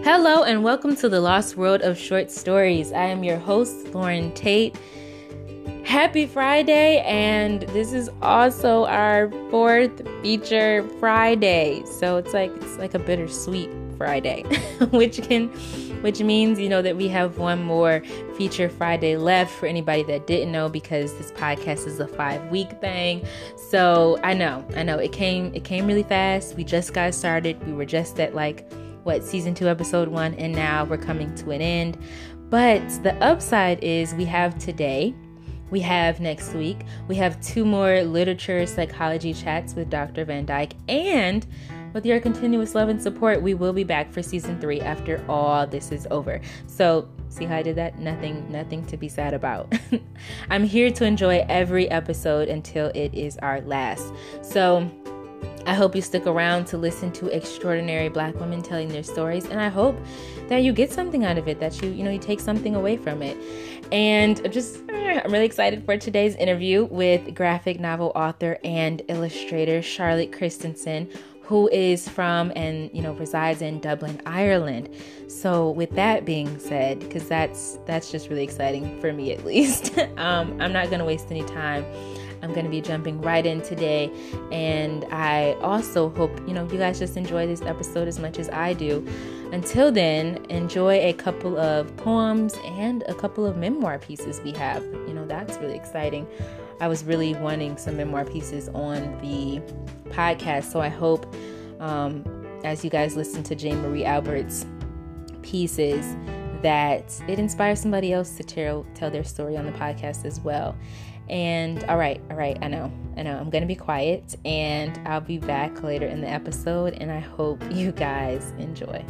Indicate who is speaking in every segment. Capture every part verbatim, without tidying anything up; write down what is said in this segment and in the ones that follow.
Speaker 1: Hello and welcome to the Lost World of Short Stories. I am your host, Lauren Tate. Happy Friday, and this is also our fourth feature Friday. So it's like it's like a bittersweet Friday, which can which means, you know, that we have one more feature Friday left for anybody that didn't know, because this podcast is a five-week thing. So I know, I know it came it came really fast. We just got started. We were just at like what season two, episode one, and now we're coming to an end. But the upside is we have today, we have next week, we have two more literature psychology chats with Doctor Van Dyke, and with your continuous love and support, we will be back for season three after all this is over. So see how I did that? Nothing, nothing to be sad about. I'm here to enjoy every episode until it is our last. So I hope you stick around to listen to extraordinary Black women telling their stories, and I hope that you get something out of it, that you, you know, you take something away from it. And just, I'm really excited for today's interview with graphic novel author and illustrator Charlotte Christensen, who is from and, you know, resides in Dublin, Ireland. So with that being said, because that's that's just really exciting for me at least, um, I'm not going to waste any time. I'm going to be jumping right in today, and I also hope, you know, you guys just enjoy this episode as much as I do. Until then, enjoy a couple of poems and a couple of memoir pieces we have. You know, that's really exciting. I was really wanting some memoir pieces on the podcast, so I hope um, as you guys listen to Jane Marie Albert's pieces that it inspires somebody else to tell, tell their story on the podcast as well. And all right, all right, I know, I know, I'm going to be quiet, and I'll be back later in the episode, and I hope you guys enjoy.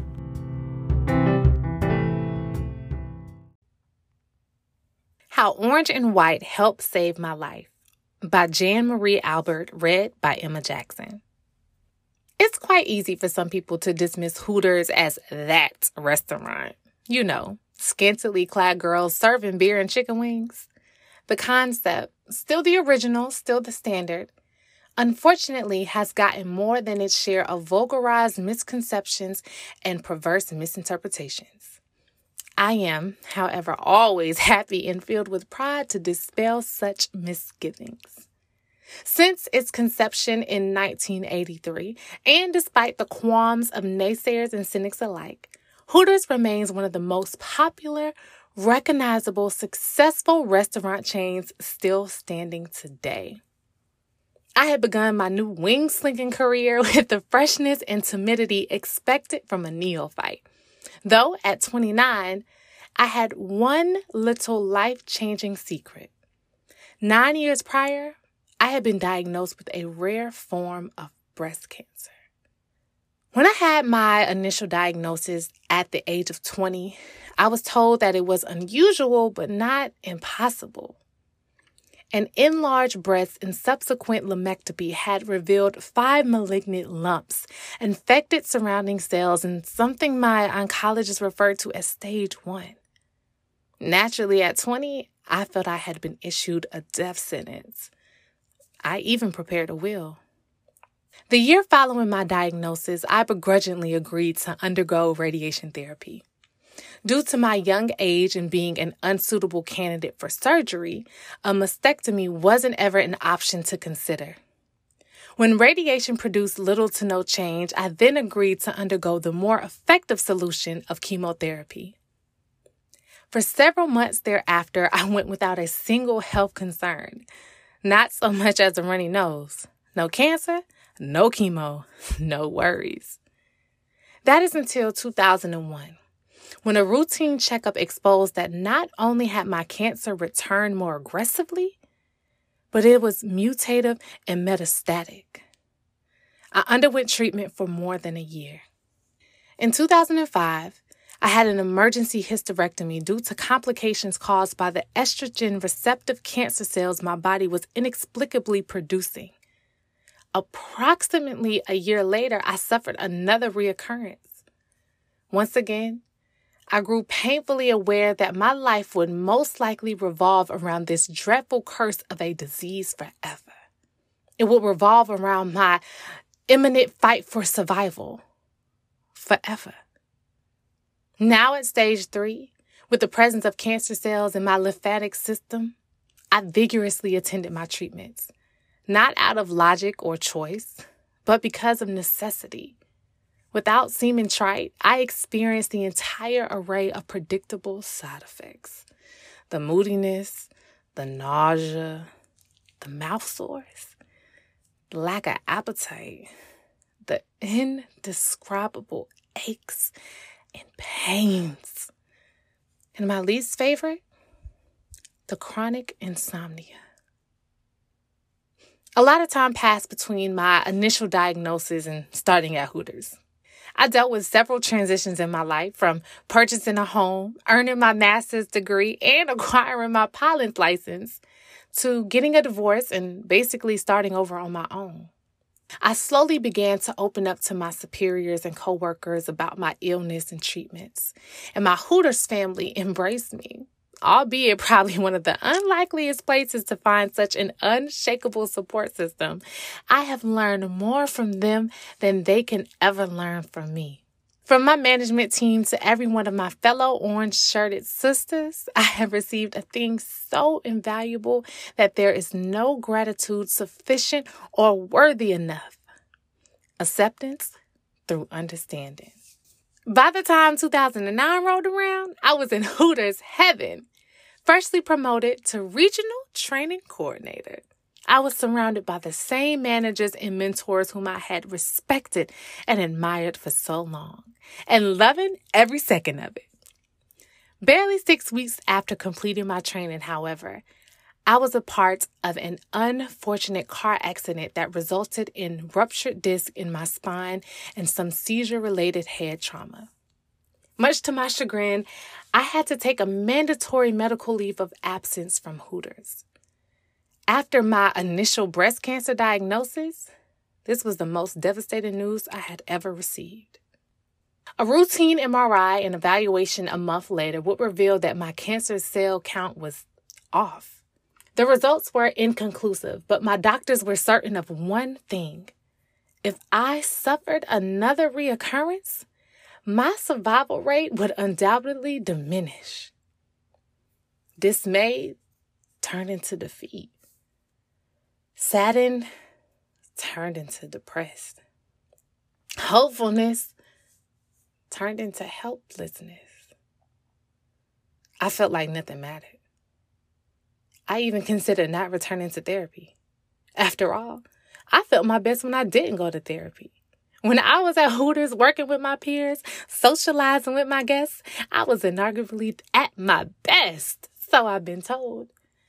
Speaker 2: How Orange and White Helped Save My Life by Jane Marie Albert, read by Emma Jackson. It's quite easy for some people to dismiss Hooters as that restaurant. You know, scantily clad girls serving beer and chicken wings. The concept, still the original, still the standard, unfortunately has gotten more than its share of vulgarized misconceptions and perverse misinterpretations. I am, however, always happy and filled with pride to dispel such misgivings. Since its conception in nineteen eighty-three, and despite the qualms of naysayers and cynics alike, Hooters remains one of the most popular, recognizable, successful restaurant chains still standing today. I had begun my new wing-slinging career with the freshness and timidity expected from a neophyte. Though at twenty-nine, I had one little life-changing secret. Nine years prior, I had been diagnosed with a rare form of breast cancer. When I had my initial diagnosis at the age of twenty, I was told that it was unusual but not impossible. An enlarged breast and subsequent lumpectomy had revealed five malignant lumps, infected surrounding cells, and something my oncologist referred to as stage one. Naturally, at twenty, I felt I had been issued a death sentence. I even prepared a will. The year following my diagnosis, I begrudgingly agreed to undergo radiation therapy. Due to my young age and being an unsuitable candidate for surgery, a mastectomy wasn't ever an option to consider. When radiation produced little to no change, I then agreed to undergo the more effective solution of chemotherapy. For several months thereafter, I went without a single health concern, not so much as a runny nose. No cancer, no chemo, no worries. That is until two thousand one. When a routine checkup exposed that not only had my cancer returned more aggressively, but it was mutative and metastatic. I underwent treatment for more than a year. In two thousand five, I had an emergency hysterectomy due to complications caused by the estrogen-receptive cancer cells my body was inexplicably producing. Approximately a year later, I suffered another reoccurrence. Once again, I grew painfully aware that my life would most likely revolve around this dreadful curse of a disease forever. It would revolve around my imminent fight for survival forever. Now at stage three, with the presence of cancer cells in my lymphatic system, I vigorously attended my treatments, not out of logic or choice, but because of necessity. Without seeming trite, I experienced the entire array of predictable side effects. The moodiness, the nausea, the mouth sores, the lack of appetite, the indescribable aches and pains. And my least favorite, the chronic insomnia. A lot of time passed between my initial diagnosis and starting at Hooters. I dealt with several transitions in my life, from purchasing a home, earning my master's degree, and acquiring my pilot's license, to getting a divorce and basically starting over on my own. I slowly began to open up to my superiors and coworkers about my illness and treatments, and my Hooters family embraced me, albeit probably one of the unlikeliest places to find such an unshakable support system. I have learned more from them than they can ever learn from me. From my management team to every one of my fellow orange-shirted sisters, I have received a thing so invaluable that there is no gratitude sufficient or worthy enough. Acceptance through understanding. By the time two thousand nine rolled around, I was in Hooters heaven. Firstly promoted to regional training coordinator. I was surrounded by the same managers and mentors whom I had respected and admired for so long, and loving every second of it. Barely six weeks after completing my training, however, I was a part of an unfortunate car accident that resulted in ruptured disc in my spine and some seizure-related head trauma. Much to my chagrin, I had to take a mandatory medical leave of absence from Hooters. After my initial breast cancer diagnosis, this was the most devastating news I had ever received. A routine M R I and evaluation a month later would reveal that my cancer cell count was off. The results were inconclusive, but my doctors were certain of one thing. If I suffered another reoccurrence, my survival rate would undoubtedly diminish. Dismay turned into defeat. Saddened turned into depressed. Hopefulness turned into helplessness. I felt like nothing mattered. I even considered not returning to therapy. After all, I felt my best when I didn't go to therapy. When I was at Hooters working with my peers, socializing with my guests, I was inarguably at my best. So I've been told.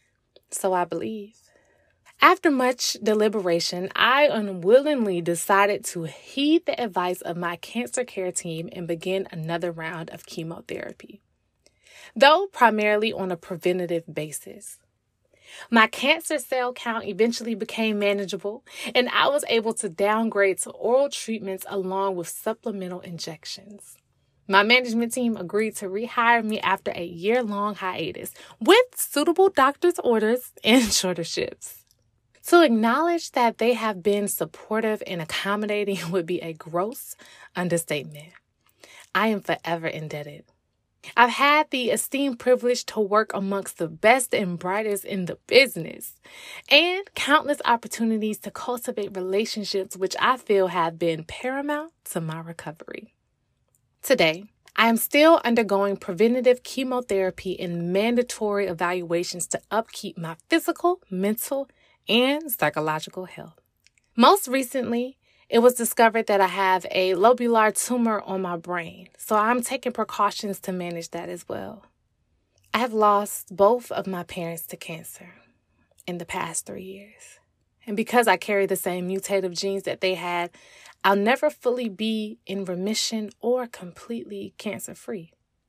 Speaker 2: So I believe. After much deliberation, I unwillingly decided to heed the advice of my cancer care team and begin another round of chemotherapy, though primarily on a preventative basis. My cancer cell count eventually became manageable, and I was able to downgrade to oral treatments along with supplemental injections. My management team agreed to rehire me after a year-long hiatus with suitable doctor's orders and shorter shifts. To acknowledge that they have been supportive and accommodating would be a gross understatement. I am forever indebted. I've had the esteemed privilege to work amongst the best and brightest in the business, and countless opportunities to cultivate relationships which I feel have been paramount to my recovery. Today, I am still undergoing preventative chemotherapy and mandatory evaluations to upkeep my physical, mental, and psychological health. Most recently, it was discovered that I have a lobular tumor on my brain, so I'm taking precautions to manage that as well. I have lost both of my parents to cancer in the past three years. And because I carry the same mutative genes that they had, I'll never fully be in remission or completely cancer-free.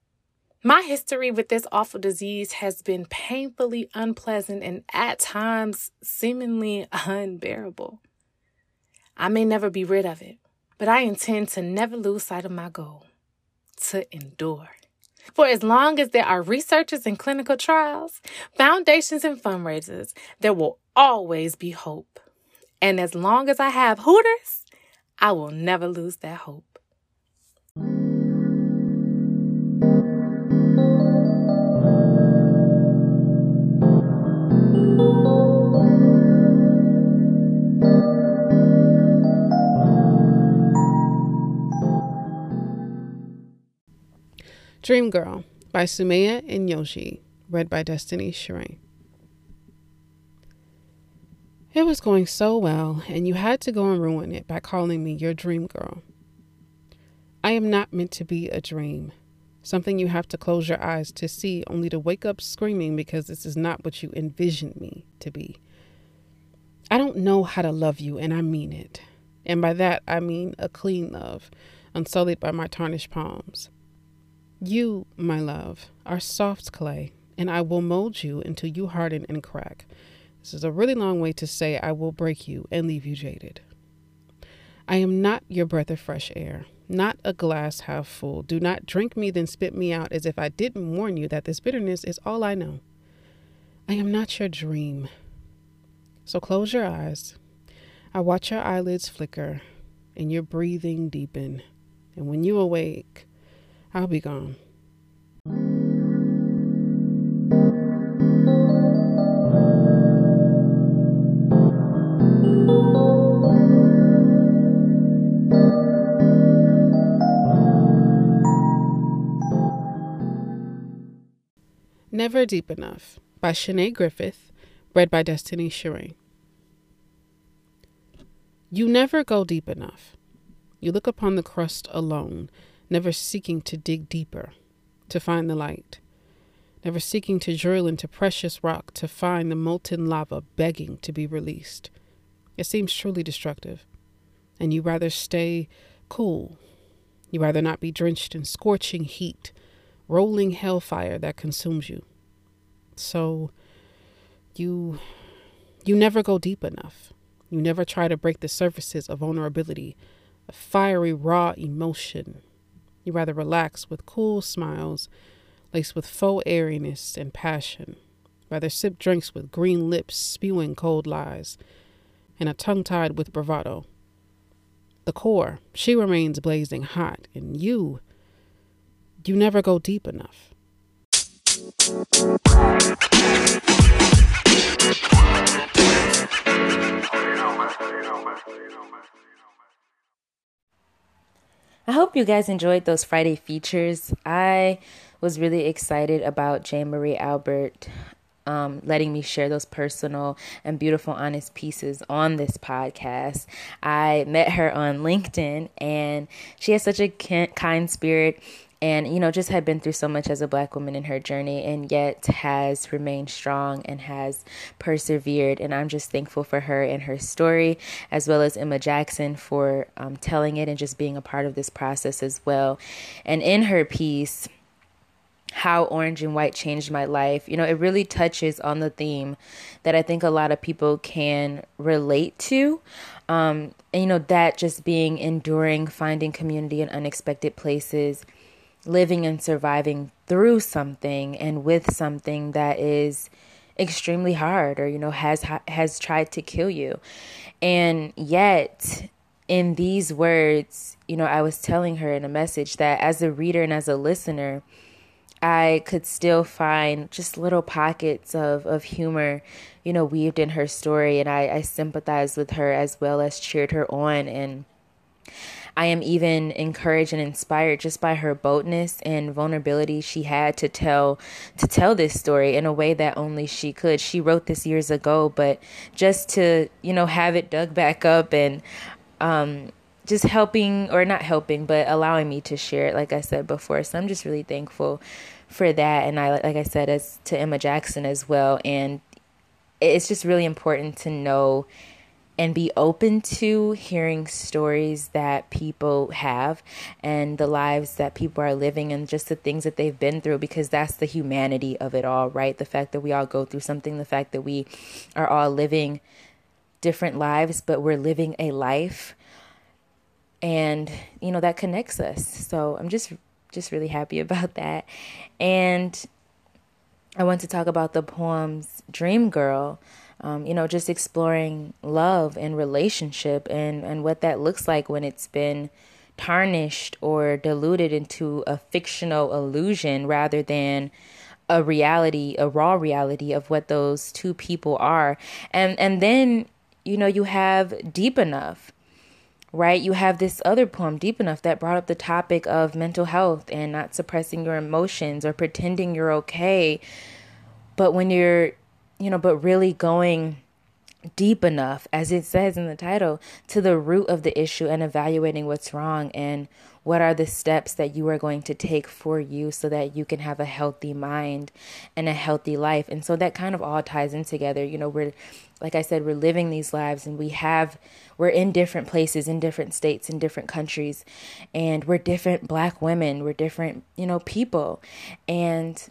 Speaker 2: My history with this awful disease has been painfully unpleasant and at times seemingly unbearable. I may never be rid of it, but I intend to never lose sight of my goal, to endure. For as long as there are researchers and clinical trials, foundations and fundraisers, there will always be hope. And as long as I have Hooters, I will never lose that hope.
Speaker 3: Dream Girl by Sumaya and Yoshi, read by Destiny Shireen. It was going so well, and you had to go and ruin it by calling me your dream girl. I am not meant to be a dream, something you have to close your eyes to see, only to wake up screaming because this is not what you envisioned me to be. I don't know how to love you, and I mean it. And by that, I mean a clean love, unsullied by my tarnished palms. You, my love, are soft clay, and I will mold you until you harden and crack. This is a really long way to say I will break you and leave you jaded. I am not your breath of fresh air, not a glass half full. Do not drink me, then spit me out as if I didn't warn you that this bitterness is all I know. I am not your dream. So close your eyes. I watch your eyelids flicker and your breathing deepen. And when you awake, I'll be gone. Never Deep Enough by Shanae Griffith, read by Destiny Shireen. You never go deep enough. You look upon the crust alone, never seeking to dig deeper, to find the light, never seeking to drill into precious rock to find the molten lava begging to be released. It seems truly destructive, and you rather stay cool. You rather not be drenched in scorching heat, rolling hellfire that consumes you. So you you never go deep enough. You never try to break the surfaces of vulnerability, a fiery raw emotion. You rather relax with cool smiles, laced with faux airiness and passion. Rather sip drinks with green lips spewing cold lies, and a tongue tied with bravado. The core, she remains blazing hot, and you You never go deep enough.
Speaker 1: I hope you guys enjoyed those Friday features. I was really excited about Jane Marie Albert um, letting me share those personal and beautiful, honest pieces on this podcast. I met her on LinkedIn, and she has such a kind spirit. And, you know, just had been through so much as a Black woman in her journey, and yet has remained strong and has persevered. And I'm just thankful for her and her story, as well as Emma Jackson for um, telling it and just being a part of this process as well. And in her piece, How Orange and White Changed My Life, you know, it really touches on the theme that I think a lot of people can relate to. Um, and, you know, that just being enduring, finding community in unexpected places, living and surviving through something and with something that is extremely hard, or, you know, has has tried to kill you. And yet, in these words, you know, I was telling her in a message that as a reader and as a listener, I could still find just little pockets of, of humor, you know, weaved in her story. And I, I sympathized with her as well as cheered her on. And I am even encouraged and inspired just by her boldness and vulnerability she had to tell to tell this story in a way that only she could. She wrote this years ago, but just to, you know, have it dug back up and um, just helping, or not helping, but allowing me to share it, like I said before. So I'm just really thankful for that. And I, like I said, as to Emma Jackson as well. And it's just really important to know and be open to hearing stories that people have and the lives that people are living and just the things that they've been through, because that's the humanity of it all, right? The fact that we all go through something, the fact that we are all living different lives, but we're living a life, and, you know, that connects us. So I'm just, just really happy about that. And I want to talk about the poem's Dream Girl. Um, you know, just exploring love and relationship and, and what that looks like when it's been tarnished or diluted into a fictional illusion rather than a reality, a raw reality of what those two people are. And and then, you know, you have Deep Enough, right? You have this other poem, Deep Enough, that brought up the topic of mental health and not suppressing your emotions or pretending you're okay. But when you're, you know, but really going deep enough, as it says in the title, to the root of the issue and evaluating what's wrong and what are the steps that you are going to take for you so that you can have a healthy mind and a healthy life. And so that kind of all ties in together. You know, we're, like I said, we're living these lives and we have, we're in different places, in different states, in different countries, and we're different Black women, we're different, you know, people. And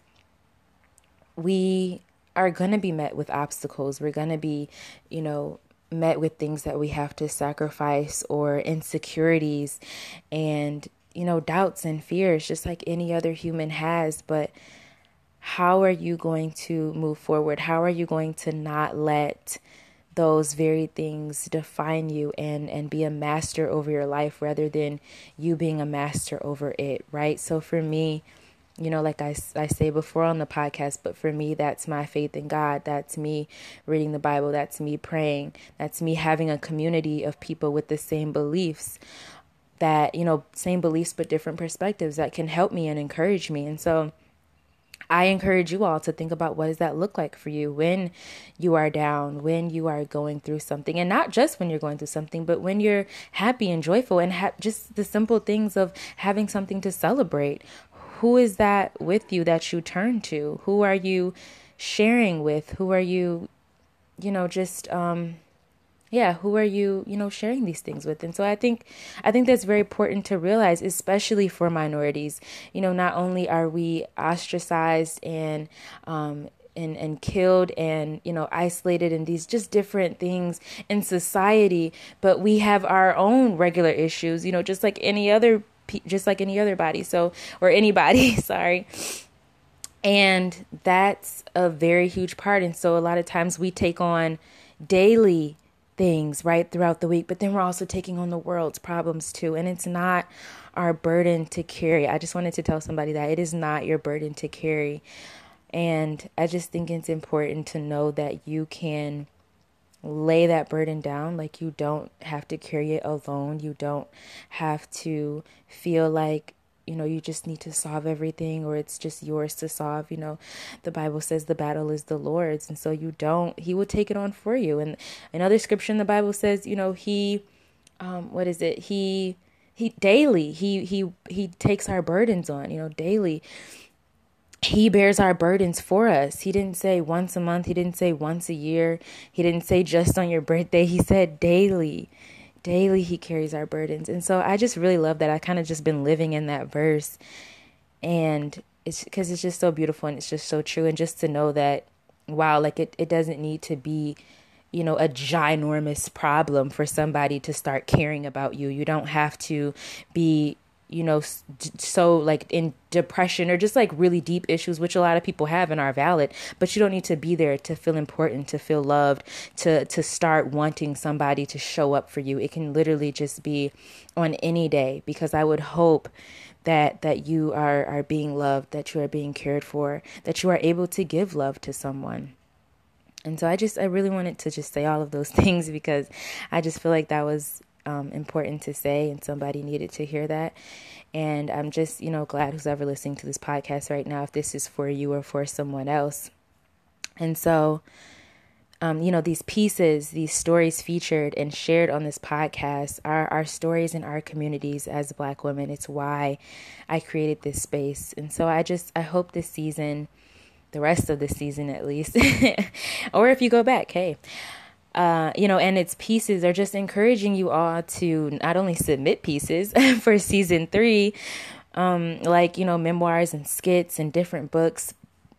Speaker 1: we are going to be met with obstacles. We're going to be, you know, met with things that we have to sacrifice or insecurities and, you know, doubts and fears, just like any other human has. But how are you going to move forward? How are you going to not let those very things define you and, and be a master over your life rather than you being a master over it, right? So for me, you know, like I, I say before on the podcast, but for me, that's my faith in God. That's me reading the Bible. That's me praying. That's me having a community of people with the same beliefs that, you know, same beliefs, but different perspectives that can help me and encourage me. And so I encourage you all to think about, what does that look like for you when you are down, when you are going through something, and not just when you're going through something, but when you're happy and joyful and ha- just the simple things of having something to celebrate. Who is that with you that you turn to? Who are you sharing with? Who are you, you know, just, um, yeah, who are you, you know, sharing these things with? And so I think, I think that's very important to realize, especially for minorities. You know, not only are we ostracized and, um, and, and killed and, you know, isolated and these just different things in society, but we have our own regular issues, you know, just like any other just like any other body. So, or anybody, sorry. And that's a very huge part. And so a lot of times we take on daily things right throughout the week, but then we're also taking on the world's problems too. And it's not our burden to carry. I just wanted to tell somebody that it is not your burden to carry. And I just think it's important to know that you can lay that burden down. Like, you don't have to carry it alone. You don't have to feel like, you know, you just need to solve everything or it's just yours to solve. You know, the Bible says the battle is the Lord's. And so you don't, he will take it on for you. And another scripture in the Bible says, you know, he, um, what is it? He, he daily, he, he, he takes our burdens on, you know, daily. He bears our burdens for us. He didn't say once a month. He didn't say once a year. He didn't say just on your birthday. He said daily. Daily he carries our burdens. And so I just really love that. I kind of just been living in that verse. And it's because it's just so beautiful and it's just so true. And just to know that, wow, like it, it doesn't need to be, you know, a ginormous problem for somebody to start caring about you. You don't have to be, you know, so like in depression or just like really deep issues, which a lot of people have and are valid, but you don't need to be there to feel important, to feel loved, to, to start wanting somebody to show up for you. It can literally just be on any day, because I would hope that, that you are, are being loved, that you are being cared for, that you are able to give love to someone. And so I just, I really wanted to just say all of those things because I just feel like that was Um, important to say, and somebody needed to hear that. And I'm just, you know, glad who's ever listening to this podcast right now, if this is for you or for someone else. And so, um, you know, these pieces, these stories featured and shared on this podcast are our stories in our communities as Black women. It's why I created this space. And so I just, I hope this season, the rest of this season at least, or if you go back, hey, Uh, you know, and its pieces are just encouraging you all to not only submit pieces for season three, um, like, you know, memoirs and skits and different books.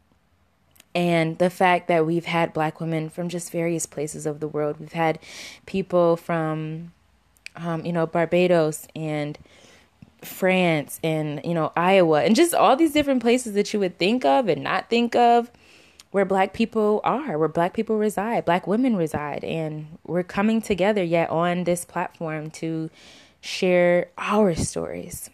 Speaker 1: And the fact that we've had Black women from just various places of the world. We've had people from, um, you know, Barbados and France and, you know, Iowa and just all these different places that you would think of and not think of, where Black people are, where Black people reside, Black women reside. And we're coming together yet on this platform to share our stories.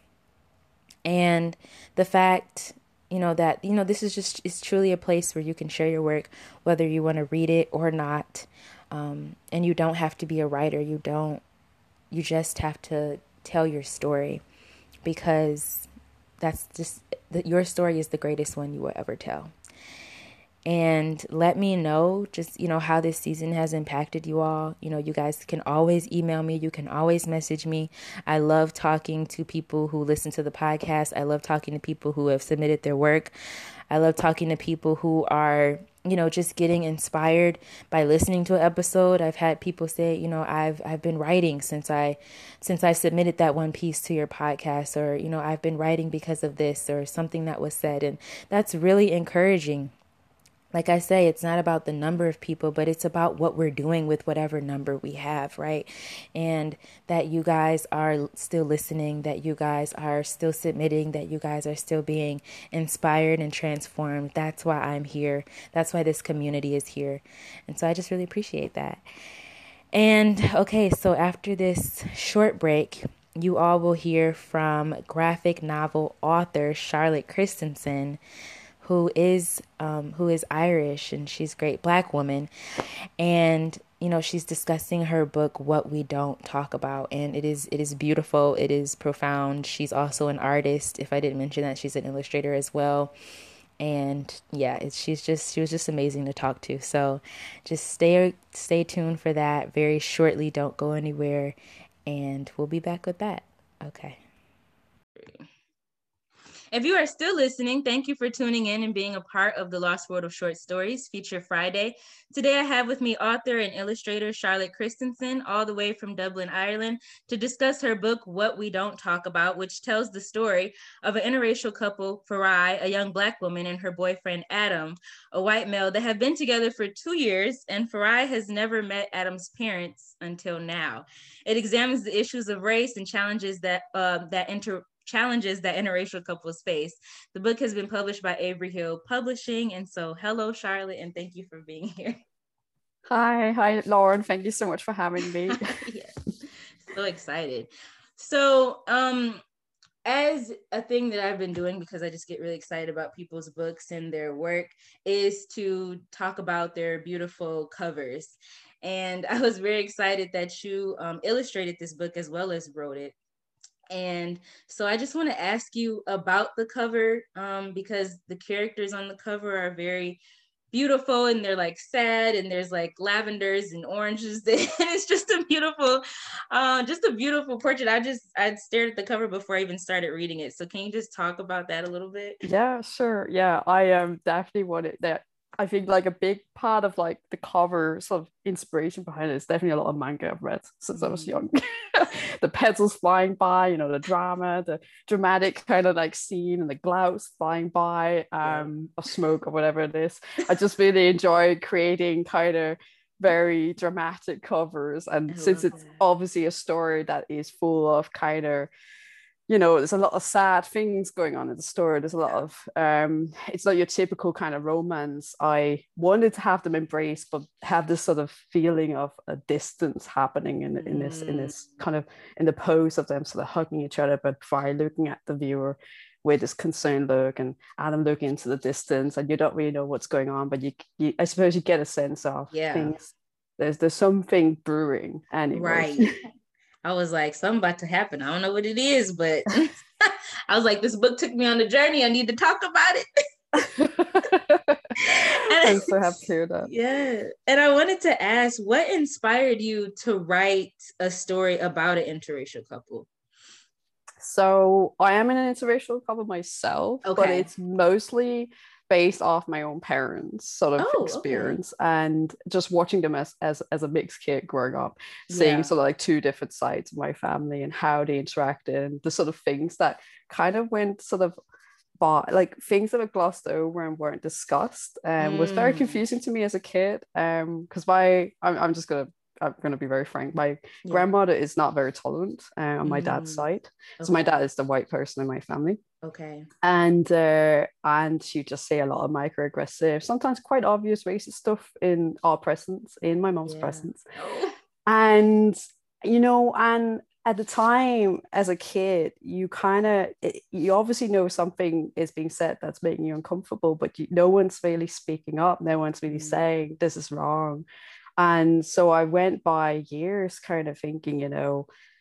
Speaker 1: And the fact, you know, that, you know, this is just, it's truly a place where you can share your work, whether you want to read it or not. Um, and you don't have to be a writer. You don't, you just have to tell your story, because that's just, your story is the greatest one you will ever tell. And let me know just, you know, how this season has impacted you all. You know, you guys can always email me. You can always message me. I love talking to people who listen to the podcast. I love talking to people who have submitted their work. I love talking to people who are, you know, just getting inspired by listening to an episode. I've had people say, you know, I've I've been writing since I since I submitted that one piece to your podcast, or, you know, I've been writing because of this or something that was said. And that's really encouraging. Like I say, it's not about the number of people, but it's about what we're doing with whatever number we have, right? And that you guys are still listening, that you guys are still submitting, that you guys are still being inspired and transformed. That's why I'm here. That's why this community is here. And so I just really appreciate that. And okay, so after this short break, you all will hear from graphic novel author Charlotte Christensen, who is um, who is Irish, and she's a great Black woman. And, you know, she's discussing her book, What We Don't Talk About. And it is it is beautiful. It is profound. She's also an artist. If I didn't mention that, she's an illustrator as well. And yeah, it's, she's just she was just amazing to talk to. So just stay stay tuned for that very shortly. Don't go anywhere. And we'll be back with that. Okay. If you are still listening, thank you for tuning in and being a part of the Lost World of Short Stories Feature Friday. Today I have with me author and illustrator Charlotte Christensen, all the way from Dublin, Ireland, to discuss her book, What We Don't Talk About, which tells the story of an interracial couple, Farai, a young Black woman, and her boyfriend, Adam, a white male, that have been together for two years, and Farai has never met Adam's parents until now. It examines the issues of race and challenges that uh, that inter challenges that interracial couples face. The book has been published by Avery Hill Publishing. And so hello, Charlotte, and thank you for being here.
Speaker 4: Hi, hi, Lauren. Thank you so much for having me.
Speaker 1: Yeah, so excited. So um, as a thing that I've been doing, because I just get really excited about people's books and their work, is to talk about their beautiful covers. And I was very excited that you um, illustrated this book as well as wrote it. And so I just want to ask you about the cover, um, because the characters on the cover are very beautiful, and they're like sad, and there's like lavenders and oranges. And it's just a beautiful, uh, just a beautiful portrait. I just, I stared at the cover before I even started reading it. So can you just talk about that a little bit?
Speaker 4: Yeah, sure. Yeah, I um definitely wanted that. I think like a big part of like the cover sort of inspiration behind it is definitely a lot of manga I've read since mm. I was young. The petals flying by, you know, the drama, the dramatic kind of like scene, and the clouds flying by, um, yeah. or smoke or whatever it is. I just really enjoy creating kind of very dramatic covers, and I since it's that. Obviously a story that is full of kind of, you know, there's a lot of sad things going on in the story. There's a lot of, um, it's not your typical kind of romance. I wanted to have them embrace, but have this sort of feeling of a distance happening in, in this, in this kind of, in the pose of them sort of hugging each other, but by looking at the viewer with this concerned look, and Adam looking into the distance, and you don't really know what's going on, but you, you I suppose you get a sense of yeah. things. There's, there's something brewing anyway.
Speaker 1: Right. I was like, something about to happen. I don't know what it is, but I was like, this book took me on a journey. I need to talk about it.
Speaker 4: I'm so happy to hear that.
Speaker 1: Yeah. And I wanted to ask, what inspired you to write a story about an interracial couple?
Speaker 4: So I am in an interracial couple myself, okay. but it's mostly based off my own parents' sort of oh, experience, okay. and just watching them as, as as a mixed kid growing up, seeing yeah. sort of like two different sides of my family and how they interacted, and the sort of things that kind of went sort of by, like things that were glossed over and weren't discussed, and um, mm. was very confusing to me as a kid. Um, because my I'm, I'm just gonna I'm going to be very frank. My yeah. grandmother is not very tolerant uh, on my mm. dad's side. Okay. So my dad is the white person in my family.
Speaker 1: Okay.
Speaker 4: And uh, and she just say a lot of microaggressive, sometimes quite obvious racist stuff in our presence, in my mom's yeah. presence. And, you know, and at the time as a kid, you kind of, you obviously know something is being said that's making you uncomfortable, but you, no one's really speaking up. No one's really mm. saying this is wrong. And so I went by years kind of thinking, you know,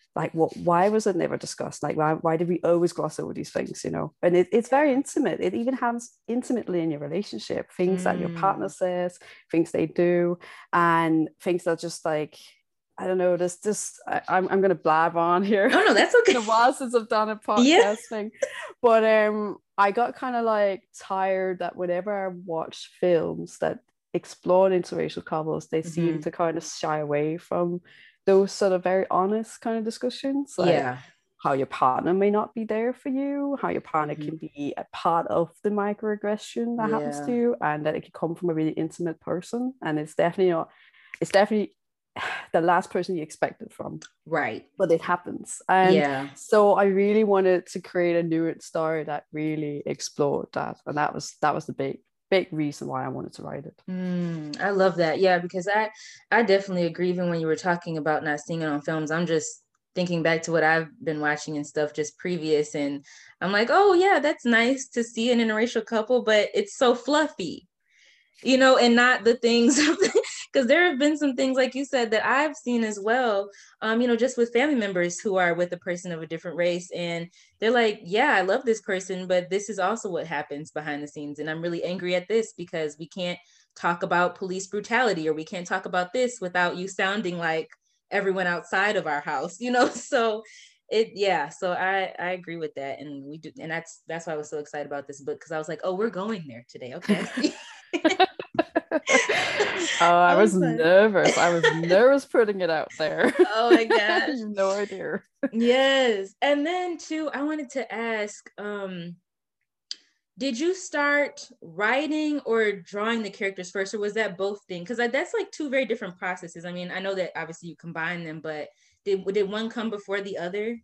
Speaker 4: like what why was it never discussed, like why, why did we always gloss over these things, you know? And it, it's very intimate. It even happens intimately in your relationship, things mm. that your partner says, things they do, and things that just like, I don't know, this just I, I'm, I'm gonna blab on here.
Speaker 1: Oh no, that's okay.
Speaker 4: It's a while since I've done a podcast yeah. thing, but um I got kind of like tired that whenever I watch films that explore interracial couples, they mm-hmm. seem to kind of shy away from those sort of very honest kind of discussions, like
Speaker 1: yeah.
Speaker 4: how your partner may not be there for you, how your partner mm-hmm. can be a part of the microaggression that yeah. happens to you, and that it can come from a really intimate person, and it's definitely not it's definitely the last person you expect it from,
Speaker 1: right?
Speaker 4: But it happens. And
Speaker 1: yeah
Speaker 4: so I really wanted to create a new story that really explored that, and that was that was the big big reason why I wanted to write it.
Speaker 1: Mm, I love that. Yeah, because I I definitely agree. Even when you were talking about not seeing it on films, I'm just thinking back to what I've been watching and stuff just previous, and I'm like, oh yeah, that's nice to see an interracial couple, but it's so fluffy, you know, and not the things, because there have been some things, like you said, that I've seen as well, um, you know, just with family members who are with a person of a different race, and they're like, yeah, I love this person, but this is also what happens behind the scenes, and I'm really angry at this because we can't talk about police brutality, or we can't talk about this without you sounding like everyone outside of our house, you know. So it yeah so I I agree with that, and we do, and that's that's why I was so excited about this book, because I was like, oh, we're going there today, okay.
Speaker 4: Oh, I was nervous. I was nervous putting it out there.
Speaker 1: Oh my gosh.
Speaker 4: You have no idea.
Speaker 1: Yes. And then too, I wanted to ask, um, did you start writing or drawing the characters first, or was that both things? Because that's like two very different processes. I mean, I know that obviously you combine them, but did did one come before the other?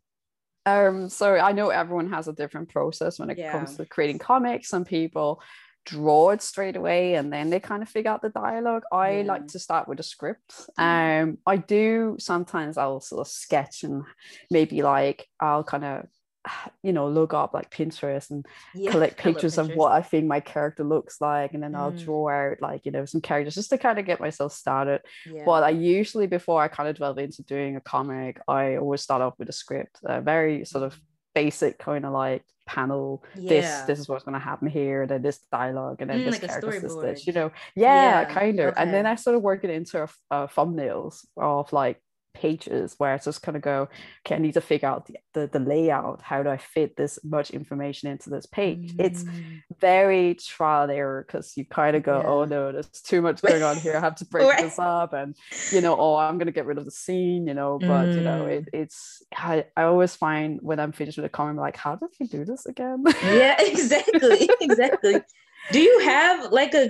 Speaker 4: Um, so I know everyone has a different process when it
Speaker 1: yeah.
Speaker 4: comes to creating comics. Some people draw it straight away and then they kind of figure out the dialogue. I yeah. like to start with a script. Um, I do sometimes I'll sort of sketch, and maybe like I'll kind of, you know, look up like Pinterest and yeah, collect pictures of what I think my character looks like, and then mm. I'll draw out like, you know, some characters just to kind of get myself started. Yeah. But I usually, before I kind of delve into doing a comic, I always start off with a script, a very sort of basic kind of like panel, yeah. this this is what's going to happen here, then this dialogue, and then mm, this like character is this, you know. Yeah, yeah. kind of. Okay. And then I sort of work it into a, a thumbnails of like pages where I just kind of go, okay, I need to figure out the, the, the layout. How do I fit this much information into this page? Mm. It's very trial and error, because you kind of go, yeah. oh no, there's too much going on here. I have to break right. this up, and you know, oh, I'm going to get rid of the scene, you know, but mm. you know, it, it's, I, I always find when I'm finished with a comic, I'm like, how did we do this again?
Speaker 1: Yeah, exactly. Exactly. Do you have like a,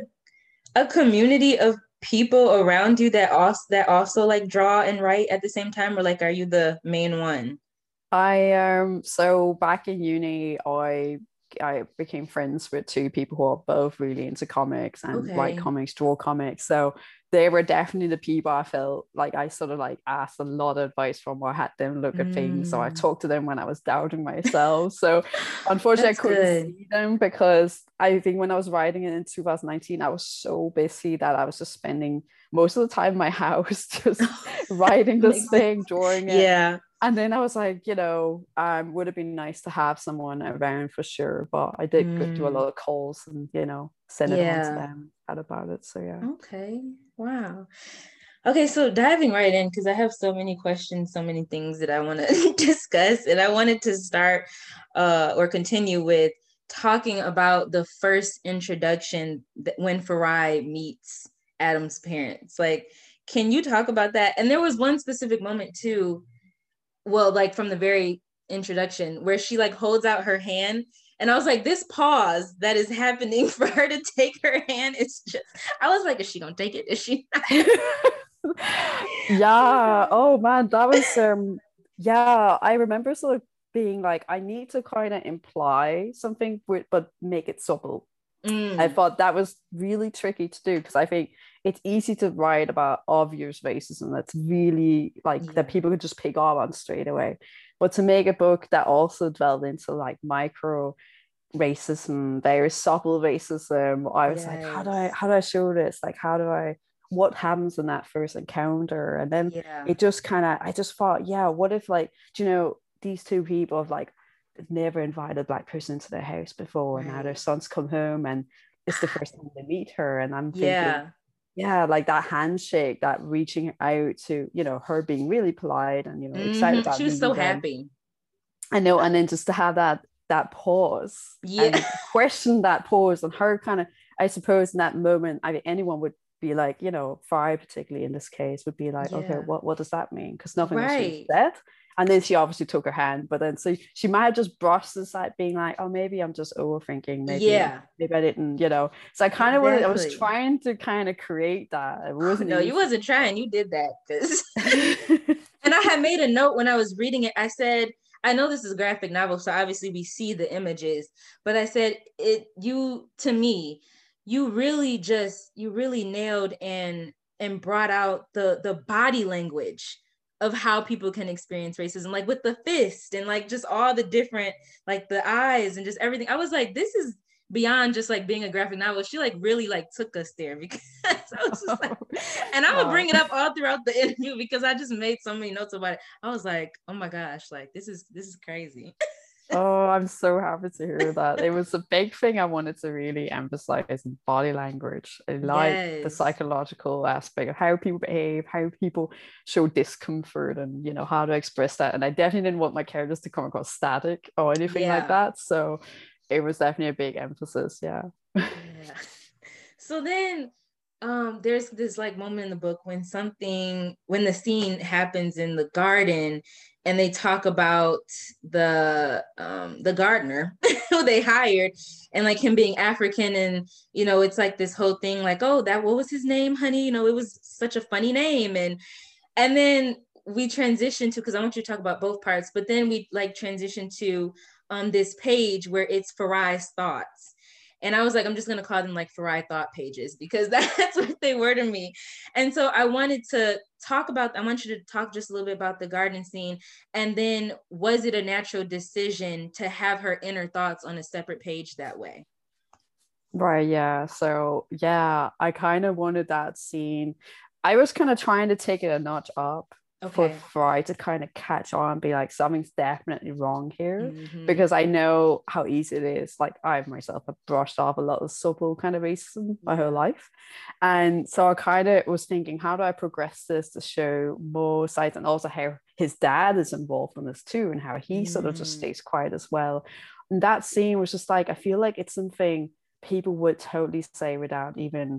Speaker 1: a community of people around you that also that also like draw and write at the same time, or like are you the main one?
Speaker 4: I um so back in uni I I became friends with two people who are both really into comics and okay. write comics, draw comics. So they were definitely the people I felt like I sort of like asked a lot of advice from, or had them look at mm. things. So I talked to them when I was doubting myself. So unfortunately I couldn't good. see them, because I think when I was writing it in two thousand nineteen, I was so busy that I was just spending most of the time in my house just writing this thing, drawing it.
Speaker 1: Yeah.
Speaker 4: And then I was like, you know, um, would have been nice to have someone around for sure. But I did mm. do a lot of calls and, you know, send it yeah. on to them, chat about it. So, yeah.
Speaker 1: Okay. Wow. Okay. So diving right in, because I have so many questions, so many things that I want to discuss. And I wanted to start uh, or continue with talking about the first introduction that when Farai meets Adam's parents. Like, can you talk about that? And there was one specific moment too, well, like from the very introduction, where she like holds out her hand, and I was like, this pause that is happening for her to take her hand, it's just, I was like, is she gonna take it? Is she not?
Speaker 4: Yeah. Oh man, that was um yeah, I remember sort of being like, I need to kind of imply something with, but make it subtle. Mm. I thought that was really tricky to do, because I think it's easy to write about obvious racism that's really like yeah. that people could just pick up on straight away, but to make a book that also delved into like micro racism, very subtle racism, I was yes. like, how do I how do I show this? Like, how do I what happens in that first encounter. And then
Speaker 1: Yeah.
Speaker 4: it just kind of, I just thought, yeah, what if like, do you know, these two people have like never invited a Black person into their house before, right. And now their sons come home and it's the first time they meet her. And I'm thinking,
Speaker 1: yeah,
Speaker 4: yeah, like that handshake, that reaching out to, you know, her being really polite and, you know, excited
Speaker 1: mm-hmm.
Speaker 4: about
Speaker 1: She was so
Speaker 4: them.
Speaker 1: happy.
Speaker 4: I know. And then just to have that, that pause,
Speaker 1: yeah,
Speaker 4: and question that pause, and her kind of, I suppose in that moment, I mean, anyone would be like, you know, Fry particularly in this case would be like, yeah. okay, what, what does that mean? Because nothing right. else was said. And then she obviously took her hand, but then so she might have just brushed aside, being like, "Oh, maybe I'm just overthinking. Maybe,
Speaker 1: yeah,
Speaker 4: maybe I didn't, you know." So I kind of exactly. was, I was trying to kind of create that. It wasn't.
Speaker 1: No, you wasn't trying. You did that, because. And I had made a note when I was reading it. I said, I know this is a graphic novel, so obviously we see the images. But I said, it. You to me, you really just you really nailed and and brought out the the body language of how people can experience racism, like with the fist and like just all the different, like the eyes and just everything. I was like, this is beyond just like being a graphic novel. She like really like took us there, because I was just like, and I'm gonna bring it up all throughout the interview because I just made so many notes about it. I was like, oh my gosh, like this is this is crazy.
Speaker 4: Oh, I'm so happy to hear that. It was a big thing I wanted to really emphasize, body language. I like yes. the psychological aspect of how people behave, how people show discomfort, and you know how to express that. And I definitely didn't want my characters to come across static or anything yeah. like that. So it was definitely a big emphasis. Yeah.
Speaker 1: yeah. So then um there's this like moment in the book when something when the scene happens in the garden, and they talk about the um the gardener who they hired, and like him being African, and you know it's like this whole thing like, oh, that what was his name, honey, you know, it was such a funny name. And and then we transition to, because I want you to talk about both parts, but then we like transition to um this page where it's Farai's thoughts. And I was like, I'm just going to call them like Farai thought pages, because that's what they were to me. And so I wanted to talk about, I want you to talk just a little bit about the garden scene. And then was it a natural decision to have her inner thoughts on a separate page that way?
Speaker 4: Right. Yeah. So yeah, I kind of wanted that scene. I was kind of trying to take it a notch up. Okay. For Fry to kind of catch on and be like, something's definitely wrong here, mm-hmm. because I know how easy it is. Like I myself have brushed off a lot of subtle kind of racism my whole life, and so I kind of was thinking, how do I progress this to show more sides, and also how his dad is involved in this too, and how he mm. sort of just stays quiet as well. And that scene was just like, I feel like it's something people would totally say without even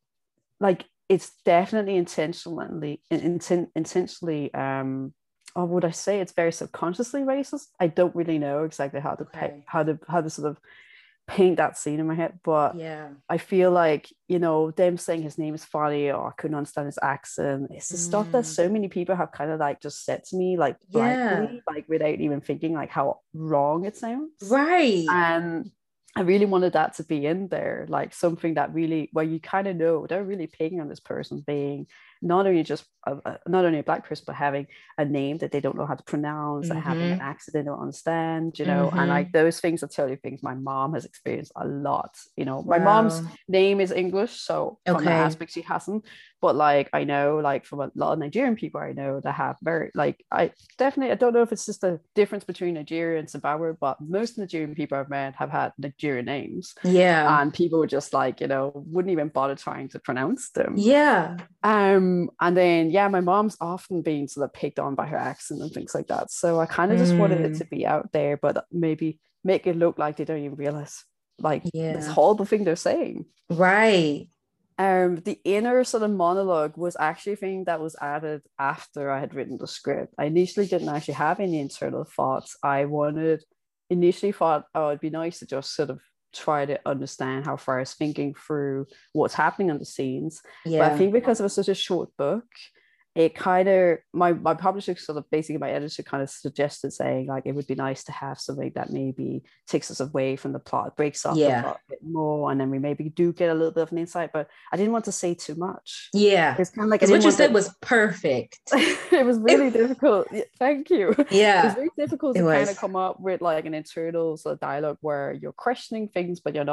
Speaker 4: like. It's definitely intentionally, inten- intentionally, um, or would I say it's very subconsciously racist? I don't really know exactly how to
Speaker 1: okay.
Speaker 4: pay, how to how to sort of paint that scene in my head, but
Speaker 1: yeah,
Speaker 4: I feel like, you know, them saying his name is funny or I couldn't understand his accent. It's the mm. stuff that so many people have kind of like just said to me, like blankly, yeah. like without even thinking like how wrong it sounds.
Speaker 1: Right.
Speaker 4: And I really wanted that to be in there, like something that really, where you kind of know they're really picking on this person being not only just a, a, not only a Black person, but having a name that they don't know how to pronounce, mm-hmm. and having an accent they don't understand, you know, mm-hmm. and like those things are totally things my mom has experienced a lot. You know, my wow. mom's name is English, so from okay. that aspect she hasn't. But like I know, like from a lot of Nigerian people I know that have very like I definitely I don't know if it's just a difference between Nigeria and Zimbabwe, but most Nigerian people I've met have had Nigerian names.
Speaker 1: Yeah,
Speaker 4: and people were just like, you know, wouldn't even bother trying to pronounce them.
Speaker 1: Yeah.
Speaker 4: Um, and then yeah, my mom's often been sort of picked on by her accent and things like that. So I kind of just mm. wanted it to be out there, but maybe make it look like they don't even realize like yeah. this horrible thing they're saying.
Speaker 1: Right.
Speaker 4: Um, the inner sort of monologue was actually a thing that was added after I had written the script. I initially didn't actually have any internal thoughts. I wanted, initially thought, oh, it'd be nice to just sort of try to understand how far I was thinking through what's happening on the scenes. Yeah. But I think because it was such a short book, it kind of, my, my publisher sort of, basically my editor kind of suggested saying like, it would be nice to have something that maybe takes us away from the plot, breaks up yeah. the plot a bit more, and then we maybe do get a little bit of an insight, but I didn't want to say too much.
Speaker 1: Yeah.
Speaker 4: It's kind of like,
Speaker 1: what you said
Speaker 4: to...
Speaker 1: was perfect.
Speaker 4: It was really difficult. Thank you.
Speaker 1: Yeah.
Speaker 4: It was very difficult to kind of come up with like an internal sort of dialogue where you're questioning things, but you're not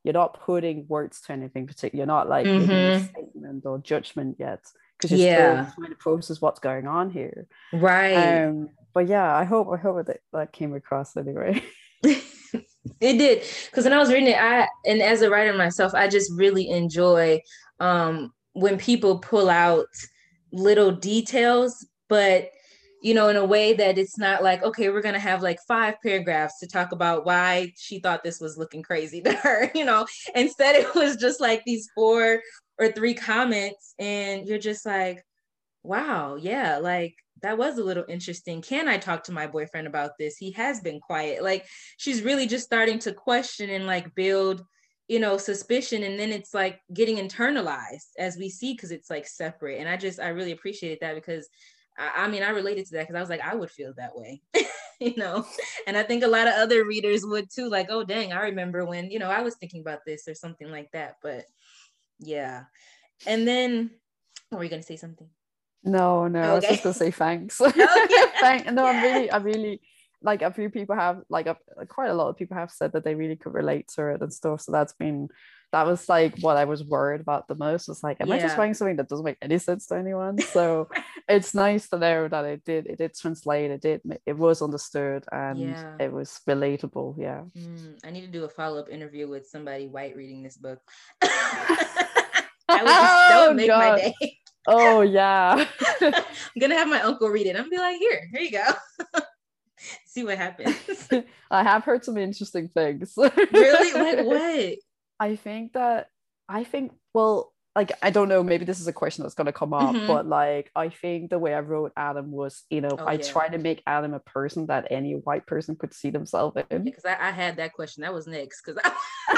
Speaker 4: you're not putting words to anything particular. You're not like making a
Speaker 1: Mm-hmm.
Speaker 4: statement or judgment yet, because you're
Speaker 1: Yeah.
Speaker 4: still trying to process what's going on here.
Speaker 1: Right.
Speaker 4: Um, but yeah, I hope I hope that that came across anyway.
Speaker 1: It did, because when I was reading it, I and as a writer myself, I just really enjoy um, when people pull out little details, but you know, in a way that it's not like, okay, we're gonna have like five paragraphs to talk about why she thought this was looking crazy to her. You know, instead it was just like these four or three comments, and you're just like, wow, yeah, like that was a little interesting. Can I talk to my boyfriend about this? He has been quiet. Like she's really just starting to question and like build, you know, suspicion. And then it's like getting internalized as we see, because it's like separate. And I just, I really appreciated that, because I, I mean, I related to that because I was like, I would feel that way, you know? And I think a lot of other readers would too, like, oh, dang, I remember when, you know, I was thinking about this or something like that. But yeah. And then, oh, were you going to say something?
Speaker 4: No, no, I was
Speaker 1: Okay.
Speaker 4: just gonna say thanks.
Speaker 1: Oh, yeah.
Speaker 4: Thank, no, I'm
Speaker 1: Yeah.
Speaker 4: really, I really like a few people have like a, quite a lot of people have said that they really could relate to it and stuff. So that's been that was like what I was worried about the most. Was like, am I just
Speaker 1: Yeah.
Speaker 4: writing something that doesn't make any sense to anyone? So it's nice to know that it did, it did translate, it did, it was understood, and
Speaker 1: Yeah.
Speaker 4: it was relatable. Yeah.
Speaker 1: Mm, I need to do a follow-up interview with somebody white reading this book. That would just, that would
Speaker 4: Oh
Speaker 1: make
Speaker 4: God.
Speaker 1: my day.
Speaker 4: Oh yeah.
Speaker 1: I'm gonna have my uncle read it. I'm gonna be like, here, here you go. See what happens.
Speaker 4: I have heard some interesting things.
Speaker 1: Really? Like what?
Speaker 4: I think that I think well, like I don't know, maybe this is a question that's gonna come up,
Speaker 1: Mhm.
Speaker 4: but like I think the way I wrote Adam was, you know,
Speaker 1: Oh,
Speaker 4: I
Speaker 1: yeah.
Speaker 4: tried to make Adam a person that any white person could see themselves in.
Speaker 1: Because I, I had that question. That was next. Because I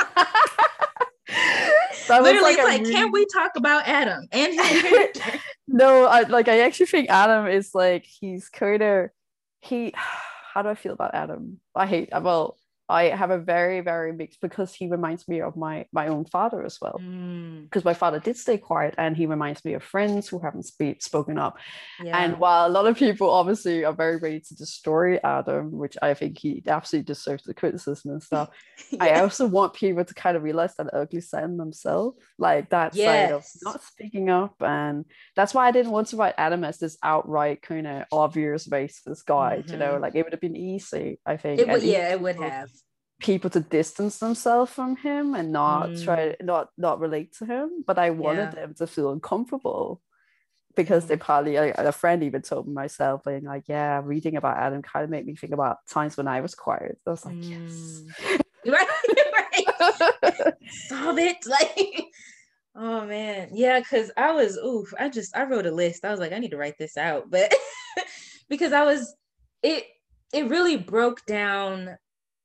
Speaker 4: That was
Speaker 1: literally,
Speaker 4: like
Speaker 1: it's
Speaker 4: a
Speaker 1: like,
Speaker 4: really-
Speaker 1: can't we talk about Adam and his character?
Speaker 4: No, I like I actually think Adam is like he's kind of he how do I feel about Adam? I hate well, I have a very, very mixed because he reminds me of my my own father as well.
Speaker 1: Mm,
Speaker 4: Because my father did stay quiet, and he reminds me of friends who haven't spe- spoken up.
Speaker 1: yeah.
Speaker 4: And while a lot of people obviously are very ready to destroy Adam, which I think he absolutely deserves the criticism and stuff, I
Speaker 1: Yeah.
Speaker 4: also want people to kind of realize that ugly side in themselves, like that side of
Speaker 1: Yes.
Speaker 4: not speaking up. And that's why I didn't want to write Adam as this outright kind of obvious racist guy, you know,
Speaker 1: Mhm.
Speaker 4: like it would have been easy, I think.
Speaker 1: It would,
Speaker 4: and
Speaker 1: yeah,
Speaker 4: easy
Speaker 1: it would
Speaker 4: for
Speaker 1: have.
Speaker 4: people to distance themselves from him and not
Speaker 1: Mm.
Speaker 4: try not not relate to him, but I wanted
Speaker 1: Yeah.
Speaker 4: them to feel uncomfortable because they
Speaker 1: Mm.
Speaker 4: probably like, a friend even told me myself being like, yeah, reading about Adam kind of made me think about times when I was quiet. I was like,
Speaker 1: Mm.
Speaker 4: yes.
Speaker 1: Right, right. Solve it. Like, oh man. Yeah, because I was, oof, I just I wrote a list. I was like, I need to write this out. But because I was, it it really broke down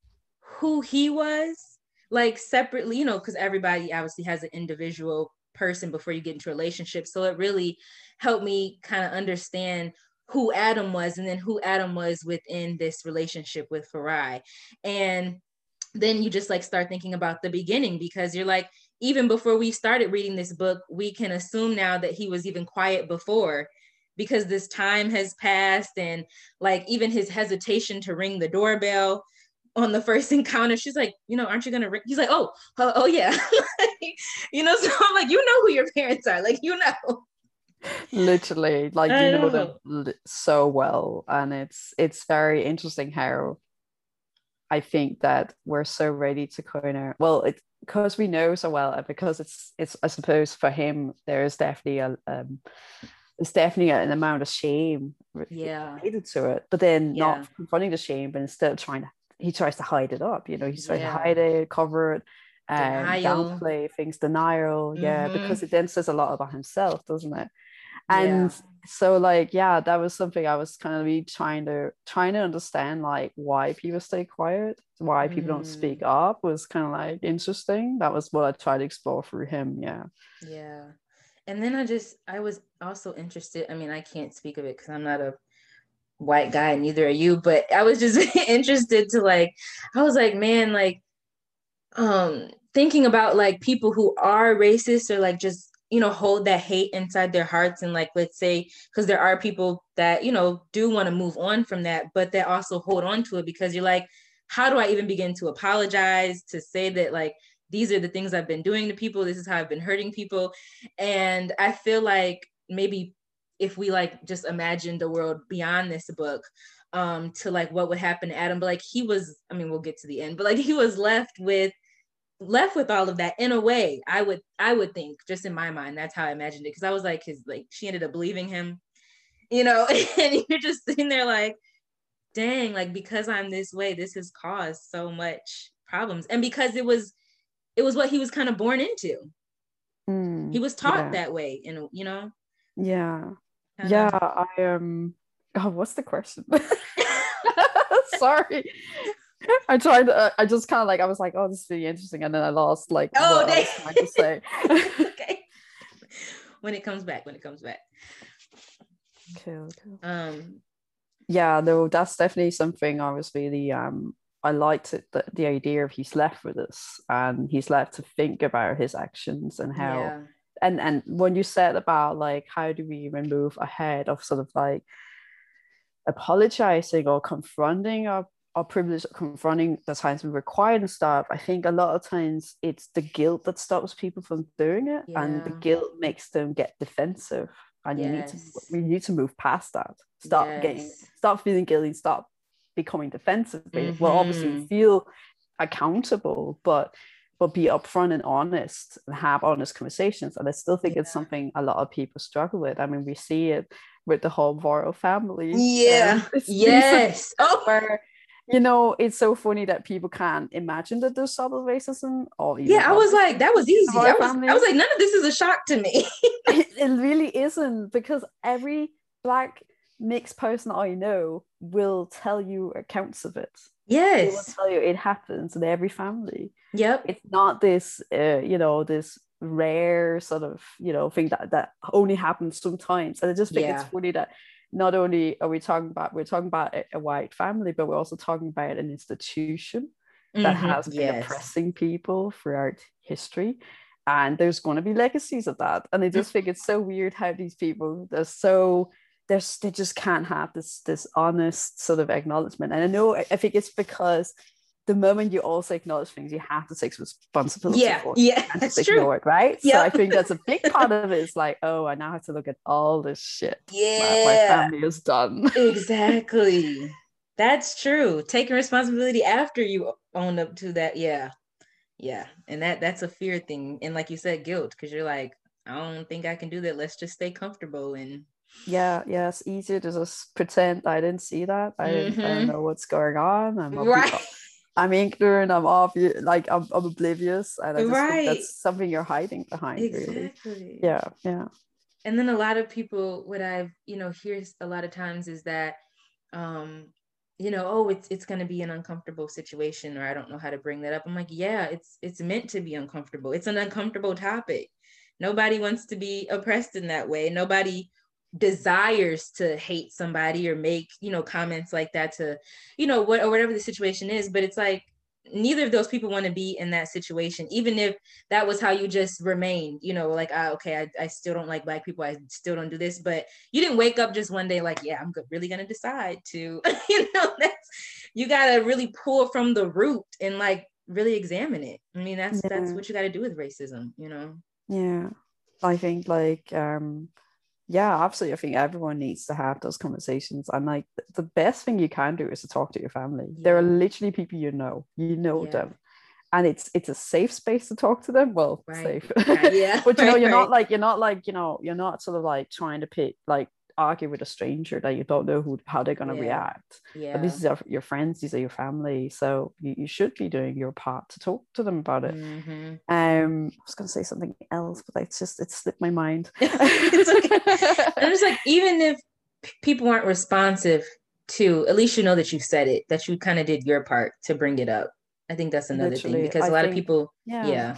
Speaker 1: who he was, like separately, you know, because everybody obviously has an individual person before you get into a relationship. So it really helped me kind of understand who Adam was, and then who Adam was within this relationship with Farai. And then you just like start thinking about the beginning, because you're like, even before we started reading this book, we can assume now that he was even quiet before, because this time has passed. And like even his hesitation to ring the doorbell on the first encounter, she's like, you know, aren't you gonna ring? He's like, oh, oh, oh yeah. Like, you know, so I'm like, you know who your parents are, like, you know.
Speaker 4: Literally, like
Speaker 1: I
Speaker 4: you know
Speaker 1: know.
Speaker 4: them li- so well, and it's it's very interesting how I think that we're so ready to kind of well, it because we know so well, and because it's it's I suppose for him there is definitely a um, there's definitely an amount of shame re-
Speaker 1: Yeah.
Speaker 4: related to it, but then
Speaker 1: Yeah.
Speaker 4: not confronting the shame, but instead of trying to he tries to hide it up, you know, he's trying to
Speaker 1: Yeah.
Speaker 4: hide it, cover it, and
Speaker 1: Denial.
Speaker 4: downplay things, denial, yeah,
Speaker 1: Mhm.
Speaker 4: because it then says a lot about himself, doesn't it?
Speaker 1: Yeah.
Speaker 4: And so like yeah, that was something I was kind of really trying to trying to understand, like why people stay quiet, why people don't speak
Speaker 1: Mm.
Speaker 4: up was kind of like interesting. That was what I tried to explore through him. Yeah.
Speaker 1: Yeah. And then I just, I was also interested. I mean, I can't speak of it because I'm not a white guy, neither are you, but I was just interested to like, I was like, man, like, um, thinking about like people who are racist or like just, you know, hold that hate inside their hearts. And like, let's say, because there are people that, you know, do want to move on from that, but that also hold on to it because you're like, how do I even begin to apologize, to say that like, these are the things I've been doing to people. This is how I've been hurting people. And I feel like maybe if we like just imagine the world beyond this book, um, to like what would happen to Adam, but like he was, I mean, we'll get to the end, but like he was left with left with all of that in a way. I would I would think, just in my mind, that's how I imagined it. Cause I was like, his like she ended up believing him, you know, and you're just sitting there like, dang, like because I'm this way, this has caused so much problems. And because it was it was what he was kind of born into.
Speaker 4: Mm,
Speaker 1: he was taught
Speaker 4: yeah.
Speaker 1: that way, and you know.
Speaker 4: Yeah.
Speaker 1: Kinda.
Speaker 4: Yeah, I um oh, what's the question? Sorry. I tried to, uh, I just kind of like I was like, oh, this is really interesting, and then I lost like
Speaker 1: Oh,
Speaker 4: what
Speaker 1: dang.
Speaker 4: I was trying to say.
Speaker 1: Okay. When it comes back, when it comes back.
Speaker 4: Cool, cool.
Speaker 1: Um
Speaker 4: yeah, though that's definitely something I was really um I liked it, the, the idea of he's left with us and he's left to think about his actions and how
Speaker 1: yeah.
Speaker 4: and and when you said about like how do we even move ahead of sort of like apologizing or confronting our, our privilege, confronting the times we were quiet and stuff, I think a lot of times it's the guilt that stops people from doing it.
Speaker 1: Yeah.
Speaker 4: And the guilt makes them get defensive, and
Speaker 1: Yes.
Speaker 4: you need to we need to move past that. Stop
Speaker 1: Yes.
Speaker 4: getting stop feeling guilty, stop becoming defensive.
Speaker 1: Mm-hmm.
Speaker 4: Well, obviously feel accountable, but but be upfront and honest and have honest conversations. And I still think
Speaker 1: Yeah.
Speaker 4: it's something a lot of people struggle with. I mean, we see it with the whole royal family.
Speaker 1: Yeah.
Speaker 4: Um, it's
Speaker 1: Yes. Oh.
Speaker 4: where, you know, it's so funny that people can't imagine that there's subtle racism. Or even
Speaker 1: Yeah, I was like, that was easy. I was,
Speaker 4: family.
Speaker 1: I was like, none of this is a shock to me.
Speaker 4: it, it really isn't, because every Black mixed person I know will tell you accounts of it.
Speaker 1: Yes.
Speaker 4: They will tell you it happens in every family.
Speaker 1: Yep.
Speaker 4: It's not this, uh, you know, this rare sort of, you know, thing that, that only happens sometimes. And I just think
Speaker 1: Yeah.
Speaker 4: it's funny that not only are we talking about, we're talking about a, a white family, but we're also talking about an institution that
Speaker 1: Mm-hmm.
Speaker 4: has been
Speaker 1: Yes.
Speaker 4: oppressing people throughout history. And there's going to be legacies of that. And I just think it's so weird how these people, they're so, they're, they just can't have this, this honest sort of acknowledgement. And I know, I think it's because the moment you also acknowledge things, you have to take responsibility
Speaker 1: Yeah,
Speaker 4: for it.
Speaker 1: yeah,
Speaker 4: And
Speaker 1: that's
Speaker 4: just
Speaker 1: true.
Speaker 4: ignore it, right?
Speaker 1: Yep.
Speaker 4: So I think that's a big part of it. Is like, oh, I now have to look at all this shit
Speaker 1: Yeah.
Speaker 4: that my family has done.
Speaker 1: Exactly. That's true. Taking responsibility after you own up to that. Yeah. Yeah. And that that's a fear thing. And like you said, guilt, because you're like, I don't think I can do that. Let's just stay comfortable. And
Speaker 4: Yeah, yeah, it's easier to just pretend I didn't see that. I didn't, I don't
Speaker 1: mm-hmm.
Speaker 4: know what's going on. I'm
Speaker 1: right.
Speaker 4: I'm ignorant. I'm obvious. Like I'm, I'm oblivious, and I just
Speaker 1: right.
Speaker 4: think that's something you're hiding behind.
Speaker 1: Exactly.
Speaker 4: Really. Yeah, yeah.
Speaker 1: And then a lot of people, what I've you know hear a lot of times is that, um, you know, oh, it's it's going to be an uncomfortable situation, or I don't know how to bring that up. I'm like, yeah, it's it's meant to be uncomfortable. It's an uncomfortable topic. Nobody wants to be oppressed in that way. Nobody desires to hate somebody or make, you know, comments like that to, you know, what or whatever the situation is. But it's like neither of those people want to be in that situation, even if that was how you just remained, you know, like, ah, okay, I, I still don't like Black people. I still don't do this. But you didn't wake up just one day like, yeah, I'm really going to decide to, you know, that's, you got to really pull from the root and like really examine it. I mean, that's, yeah. that's what you got to do with racism, you know?
Speaker 4: Yeah. I think like, um, yeah, absolutely. I think everyone needs to have those conversations. And like the best thing you can do is to talk to your family. Yeah. There are literally people you know, you know yeah. them. And it's it's a safe space to talk to them. Well, right. safe.
Speaker 1: Right. Yeah.
Speaker 4: But you know,
Speaker 1: right,
Speaker 4: you're
Speaker 1: right.
Speaker 4: not like, you're not like, you know, you're not sort of like trying to pick, like argue with a stranger that you don't know who how they're going to yeah. react.
Speaker 1: Yeah.
Speaker 4: But these are your friends, these are your family. So you, you should be doing your part to talk to them about it.
Speaker 1: Mm-hmm.
Speaker 4: Um, I was going to say something else, but it's just, it slipped my mind.
Speaker 1: It's okay. I'm just like, even if p- people aren't responsive to, at least you know that you said it, that you kind of did your part to bring it up. I think that's another Literally, thing, because a I lot think, of people, yeah. yeah.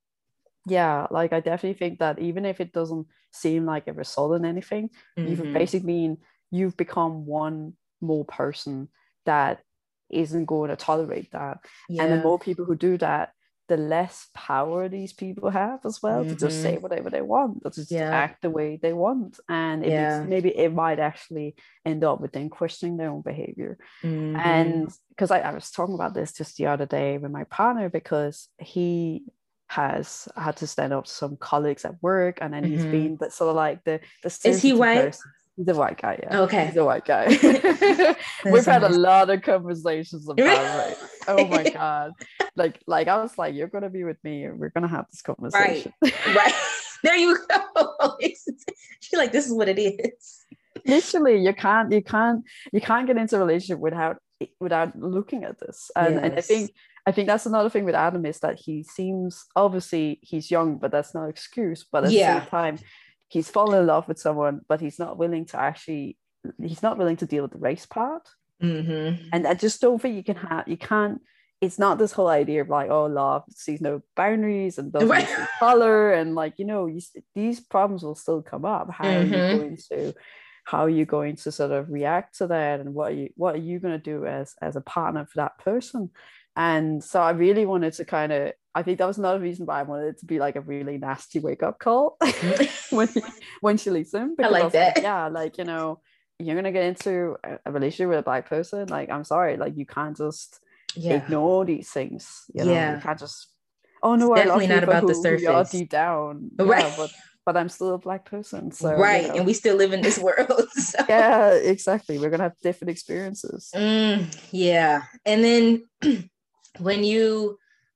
Speaker 4: Yeah, like I definitely think that even if it doesn't seem like it resulted in anything, mm-hmm. you've basically been, you've become one more person that isn't going to tolerate that. Yeah. And the more people who do that, the less power these people have as well, mm-hmm. to just say whatever they want, to just yeah. act the way they want. And it yeah. maybe it might actually end up with them questioning their own behavior. Mm-hmm. And because I, I was talking about this just the other day with my partner, because he has had to stand up to some colleagues at work, and then he's
Speaker 1: Mhm.
Speaker 4: been the sort of like the the
Speaker 1: Is he
Speaker 4: sensitive
Speaker 1: white?
Speaker 4: person. He's a white guy, yeah.
Speaker 1: Okay.
Speaker 4: He's a white guy.
Speaker 1: That's
Speaker 4: We've had a
Speaker 1: nice.
Speaker 4: lot of conversations about race. Oh my god. Like like I was like, you're gonna be with me and we're gonna have this
Speaker 1: Right.
Speaker 4: conversation.
Speaker 1: Right. There you go. She's like, this is what it is.
Speaker 4: Literally, you can't you can't you can't get into a relationship without without looking at this. And, and I
Speaker 1: Yes.
Speaker 4: think I think that's another thing with Adam, is that he seems, obviously he's young, but that's no excuse. But at
Speaker 1: Yeah.
Speaker 4: the same time, he's fallen in love with someone, but he's not willing to actually he's not willing to deal with the race part.
Speaker 1: Mm-hmm.
Speaker 4: And I just don't think you can have you can't it's not this whole idea of like, oh, love sees no boundaries and doesn't
Speaker 1: Right.
Speaker 4: see color, and like, you know, you, these problems will still come up. How are you
Speaker 1: Mhm.
Speaker 4: going to how are you going to sort of react to that, and what are you what are you going to do as as a partner for that person? And so I really wanted to kind of I think that was another reason why I wanted it to be like a really nasty wake up call when he, when she leaves him,
Speaker 1: I
Speaker 4: because
Speaker 1: like
Speaker 4: was
Speaker 1: that.
Speaker 4: yeah, like, you know, you're gonna get into a, a relationship with a black person. Like, I'm sorry, like, you can't just
Speaker 1: Yeah.
Speaker 4: ignore these things. You know,
Speaker 1: Yeah.
Speaker 4: you can't just, oh no,
Speaker 1: It's
Speaker 4: I love
Speaker 1: definitely
Speaker 4: you
Speaker 1: not
Speaker 4: for
Speaker 1: about the
Speaker 4: who, who you are
Speaker 1: surface.
Speaker 4: deep down.
Speaker 1: Right.
Speaker 4: Yeah, but but I'm still a black person. So
Speaker 1: Right.
Speaker 4: you know.
Speaker 1: And we still live in this world. So.
Speaker 4: Yeah, exactly. We're gonna have different experiences.
Speaker 1: Mm, yeah. And then when you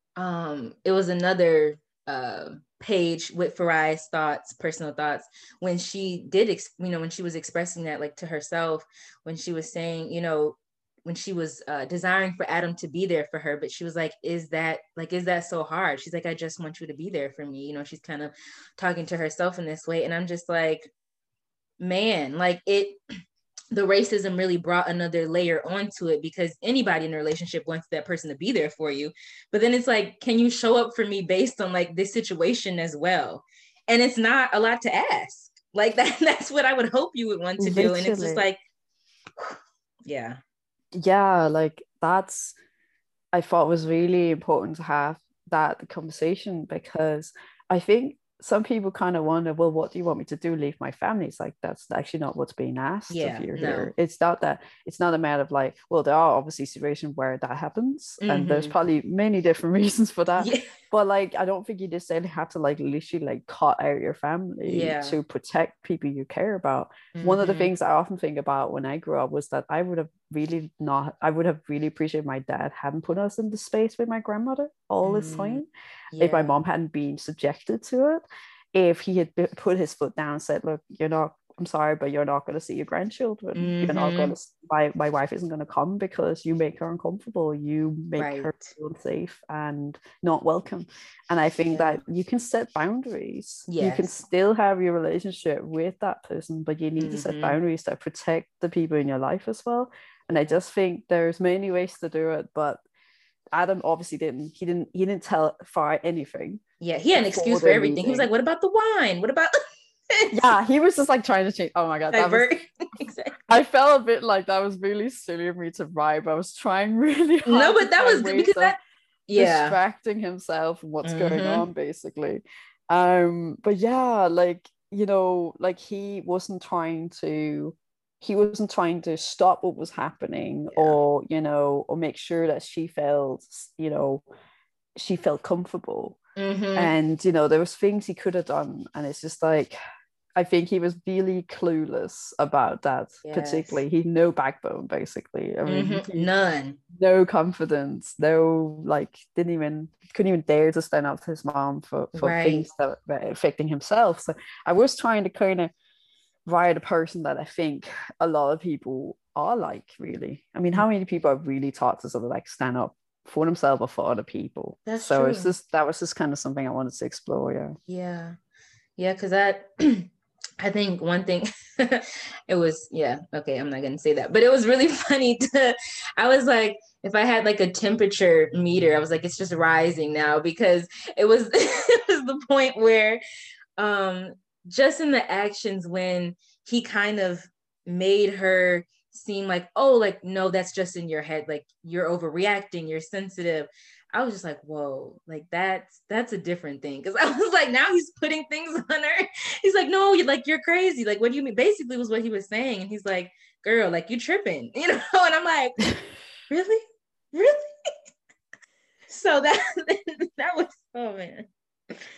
Speaker 1: um it was another uh page with Farai's thoughts, personal thoughts, when she did ex- you know when she was expressing that, like, to herself, when she was saying, you know, when she was uh, desiring for Adam to be there for her, but she was like, is that like is that so hard? She's like, I just want you to be there for me. You know, she's kind of talking to herself in this way, and I'm just like, man, like, it the racism really brought another layer onto it, because anybody in a relationship wants that person to be there for you. But then it's like, can you show up for me based on like this situation as well? And it's not a lot to ask. Like that, that's what I would hope you would want to do. And it's just
Speaker 4: Literally.
Speaker 1: like, yeah.
Speaker 4: Yeah, like, that's I thought was really important to have that conversation, because I think some people kind of wonder, well, what do you want me to do? Leave my family? It's like, that's actually not what's being asked
Speaker 1: Yeah,
Speaker 4: of you
Speaker 1: no.
Speaker 4: here. It's not that, it's not a matter of like, well, there are obviously situations where that happens, and there's
Speaker 1: Mhm.
Speaker 4: probably many different reasons for that.
Speaker 1: Yeah.
Speaker 4: But like, I don't think you necessarily have to like literally like cut out your family
Speaker 1: Yeah.
Speaker 4: to protect people you care about. One of the
Speaker 1: Mhm.
Speaker 4: things I often think about when I grew up was that I would have really not, I would have really appreciated my dad hadn't put us in the space with my grandmother all this
Speaker 1: Mm,
Speaker 4: time. If my
Speaker 1: yeah.
Speaker 4: mom hadn't been subjected to it, if he had be- put his foot down and said, look, you're not, I'm sorry, but you're not going to see your grandchildren. You're not going
Speaker 1: Mhm.
Speaker 4: to, my, my wife isn't going to come because you make her uncomfortable. You make
Speaker 1: Right.
Speaker 4: her feel unsafe and not welcome. And I think
Speaker 1: Yeah.
Speaker 4: that you can set boundaries. You can
Speaker 1: Yes.
Speaker 4: still have your relationship with that person, but you need to set
Speaker 1: Mhm.
Speaker 4: boundaries that protect the people in your life as well. And I just think there's many ways to do it, but Adam obviously didn't. He didn't. He didn't tell Farah anything.
Speaker 1: Yeah. He had an
Speaker 4: before
Speaker 1: excuse for
Speaker 4: their
Speaker 1: everything. He was
Speaker 4: meeting.
Speaker 1: like, what about the wine? What about
Speaker 4: Yeah, he was just like trying to change. Oh my god, that was.
Speaker 1: divert? Exactly.
Speaker 4: I felt a bit like that was really silly of me to write. But I was trying really hard.
Speaker 1: No,
Speaker 4: to
Speaker 1: but that
Speaker 4: find
Speaker 1: was
Speaker 4: ways
Speaker 1: because
Speaker 4: of
Speaker 1: that, yeah.
Speaker 4: distracting himself from what's going
Speaker 1: Mhm.
Speaker 4: on, basically. Um, but yeah, like, you know, like he wasn't trying to. He wasn't trying to stop what was happening,
Speaker 1: Yeah.
Speaker 4: or you know, or make sure that she felt, you know, she felt comfortable.
Speaker 1: Mhm.
Speaker 4: And you know, there was things he could have done, and it's just like, I think he was really clueless about that.
Speaker 1: Yes.
Speaker 4: Particularly, he had no backbone, basically. I mean,
Speaker 1: Mhm.
Speaker 4: he,
Speaker 1: None.
Speaker 4: no confidence, no, like, didn't even couldn't even dare to stand up to his mom for for
Speaker 1: Right.
Speaker 4: things that were affecting himself. So I was trying to kind of write a person that I think a lot of people are like, really. I mean, how many people are really taught to sort of like stand up for themselves or for other people?
Speaker 1: That's
Speaker 4: So
Speaker 1: true.
Speaker 4: it's just that was just kind of something I wanted to explore. Yeah.
Speaker 1: Yeah. Yeah, because that I think one thing it was, yeah, okay, I'm not gonna say that, but it was really funny to I was like, if I had like a temperature meter, I was like, it's just rising now, because it was it was the point where um just in the actions when he kind of made her seem like, oh, like, no, that's just in your head, like you're overreacting, you're sensitive. I was just like, whoa, like that's that's a different thing. Because I was like, now he's putting things on her. He's like, no, you like you're crazy. Like, what do you mean? Basically was what he was saying. And he's like, girl, like you tripping, you know? And I'm like, really? Really? So that that was, oh man.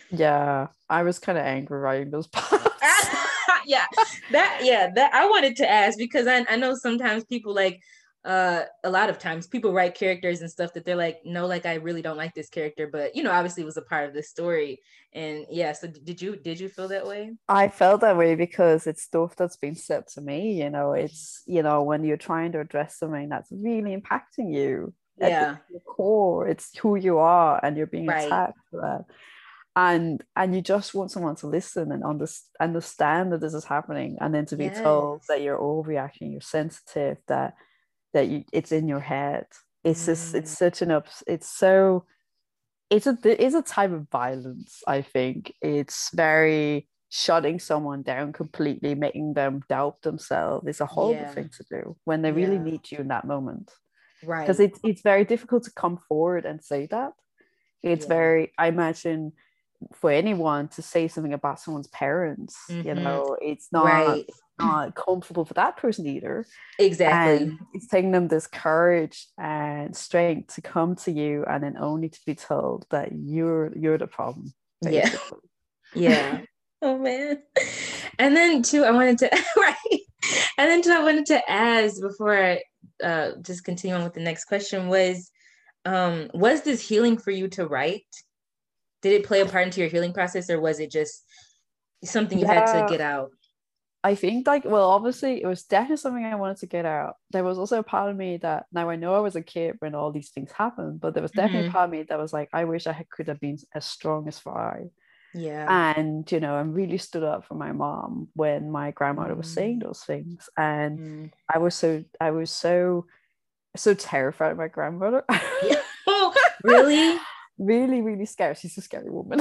Speaker 4: Yeah, I was kind of angry writing those parts.
Speaker 1: Yeah, that yeah, that I wanted to ask because I, I know sometimes people like uh a lot of times people write characters and stuff that they're like, no, like I really don't like this character, but you know, obviously it was a part of the story. And yeah, so did you did you feel that way?
Speaker 4: I felt that way because it's stuff that's been said to me, you know, it's, you know, when you're trying to address something that's really impacting you at the
Speaker 1: Yeah,
Speaker 4: core, it's who you are and you're being
Speaker 1: right.
Speaker 4: attacked for that. And and you just want someone to listen and under, understand that this is happening, and then to be told
Speaker 1: Yes.
Speaker 4: that you're overreacting, you're sensitive, that that you it's in your head. It's just it's
Speaker 1: Mm,
Speaker 4: such an ups it's so it's a it's a type of violence. I think it's very shutting someone down completely, making them doubt themselves. It's a horrible
Speaker 1: yeah,
Speaker 4: thing to do when they really
Speaker 1: yeah,
Speaker 4: need you in that moment, because
Speaker 1: right.
Speaker 4: it's it's very difficult to come forward and say that. It's
Speaker 1: Yeah.
Speaker 4: very, I imagine, for anyone to say something about someone's parents, you
Speaker 1: Mm-hmm.
Speaker 4: know, it's not
Speaker 1: Right.
Speaker 4: it's not comfortable for that person either.
Speaker 1: Exactly.
Speaker 4: And it's taking them this courage and strength to come to you, and then only to be told that you're you're the problem,
Speaker 1: Yeah.
Speaker 4: basically.
Speaker 1: Yeah. Oh man. And then too, I wanted to right. And then too, I wanted to ask before I uh just continue on with the next question was um was this healing for you to write? Did it play a part into your healing process or was it just something you had to
Speaker 4: Yeah,
Speaker 1: get out?
Speaker 4: I think, like, well, obviously it was definitely something I wanted to get out. There was also a part of me that, now I know I was a kid when all these things happened, but there was definitely a
Speaker 1: Mm-hmm.
Speaker 4: part of me that was like, I wish I had, could have been as strong as Fry.
Speaker 1: Yeah.
Speaker 4: And, you know, I really stood up for my mom when my grandmother was saying
Speaker 1: Mm-hmm.
Speaker 4: those things. And I was so I was so so terrified of my grandmother.
Speaker 1: Yeah. Oh, really?
Speaker 4: Really, really scared. She's a scary woman.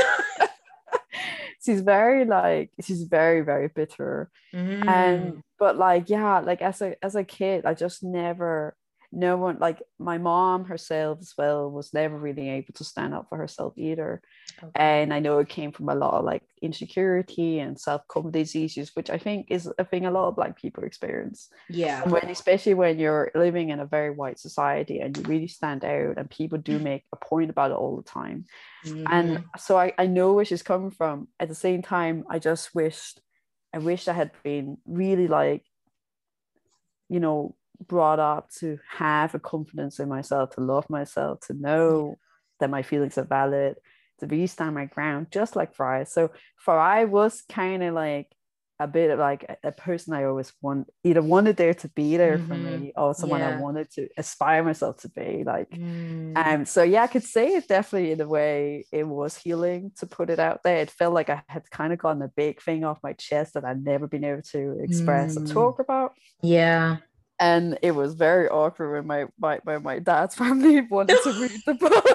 Speaker 4: She's very like she's very, very bitter. And
Speaker 1: Mm.
Speaker 4: but like, yeah, like as a as a kid, I just never, no one, like my mom herself as well, was never really able to stand up for herself either.
Speaker 1: Okay.
Speaker 4: And I know it came from a lot of like insecurity and self-confidence issues, which I think is a thing a lot of Black people experience.
Speaker 1: Yeah.
Speaker 4: And when, especially when you're living in a very white society and you really stand out, and people do make a point about it all the time. And
Speaker 1: Mm-hmm.
Speaker 4: so I, I know where she's coming from. At the same time, I just wished I wished I had been really, like, you know, brought up to have a confidence in myself, to love myself, to
Speaker 1: Yeah.
Speaker 4: know that my feelings are valid, to really stand my ground, just like Fry. So Fry was kind of like a bit of like a, a person I always want, either wanted there to be there for
Speaker 1: Mm-hmm.
Speaker 4: me, or someone I
Speaker 1: Yeah.
Speaker 4: wanted to aspire myself to be like.
Speaker 1: Mm.
Speaker 4: Um, so yeah, I could say it definitely, in a way, it was healing to put it out there. It felt like I had kind of gotten a big thing off my chest that I'd never been able to express or
Speaker 1: Mm.
Speaker 4: talk about.
Speaker 1: Yeah.
Speaker 4: And it was very awkward when my, my, when my dad's family wanted to read the book.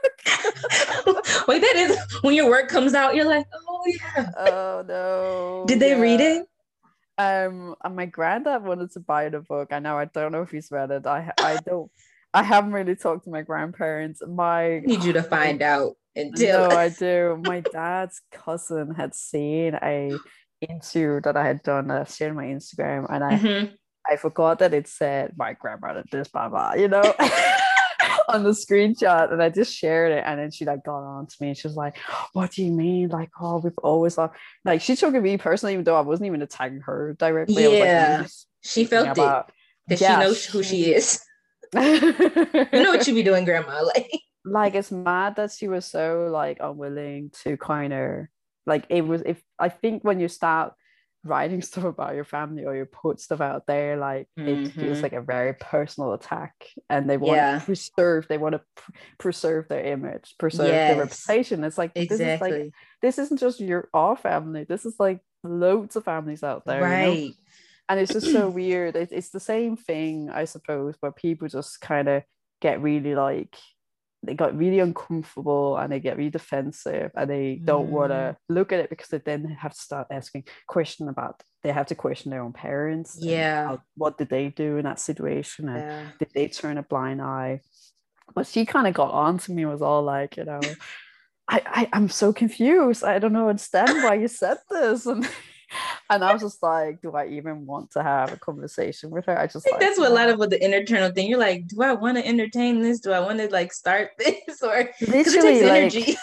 Speaker 1: Wait, that is when your work comes out, you're like, oh yeah.
Speaker 4: Oh no,
Speaker 1: Did they read
Speaker 4: yeah.
Speaker 1: it?
Speaker 4: Um, and my granddad wanted to buy the book. I know, I don't know if he's read it. I I don't. I haven't really talked to my grandparents.
Speaker 1: I
Speaker 4: My
Speaker 1: need you to
Speaker 4: my
Speaker 1: find out and tell
Speaker 4: No, I
Speaker 1: us.
Speaker 4: do. My dad's cousin had seen a interview that I had done, that I shared on my Instagram, and I
Speaker 1: Mm-hmm.
Speaker 4: I forgot that it said my grandmother this blah blah, you know, on the screenshot, and I just shared it, and then she like got on to me, and she was like, "What do you mean? Like, oh, we've always loved." Like, she took it me personally, even though I wasn't even attacking her directly. I was like
Speaker 1: Yeah.
Speaker 4: really
Speaker 1: She
Speaker 4: speaking
Speaker 1: felt it
Speaker 4: about,
Speaker 1: because she
Speaker 4: yeah,
Speaker 1: knows who she
Speaker 4: she.
Speaker 1: is. You know what you be doing, grandma. Like,
Speaker 4: Like, it's mad that she was so like unwilling to kind of, like, it was, if I think when you start writing stuff about your family, or you put stuff out there, like, it feels
Speaker 1: mm-hmm.
Speaker 4: like a very personal attack, and they want to
Speaker 1: Yeah.
Speaker 4: preserve they want to pr- preserve their image, preserve their
Speaker 1: Yes.
Speaker 4: reputation. It's like, but this is like,
Speaker 1: Exactly.
Speaker 4: this isn't just your our family, this is like loads of families out there, you know.
Speaker 1: Right.
Speaker 4: And it's just so weird. It, it's the same thing, I suppose, where people just kind of get really like, they got really uncomfortable, and they get really defensive, and they don't want
Speaker 1: Mm,
Speaker 4: to look at it, because they then have to start asking question about, they have to question their own parents, and
Speaker 1: yeah.
Speaker 4: how, what did they do in that situation, and
Speaker 1: Yeah.
Speaker 4: did they turn a blind eye. But she kind of got on to me, was all like, you know, I, I I'm so confused, I don't know, understand why you said this. and and I was just like, do I even want to have a conversation with her? I
Speaker 1: I
Speaker 4: just
Speaker 1: think
Speaker 4: like,
Speaker 1: that's what a lot
Speaker 4: no.
Speaker 1: of what the internal thing. You're like, do I want to entertain this? Do I want to like start this? Or because it takes
Speaker 4: Literally, like,
Speaker 1: energy.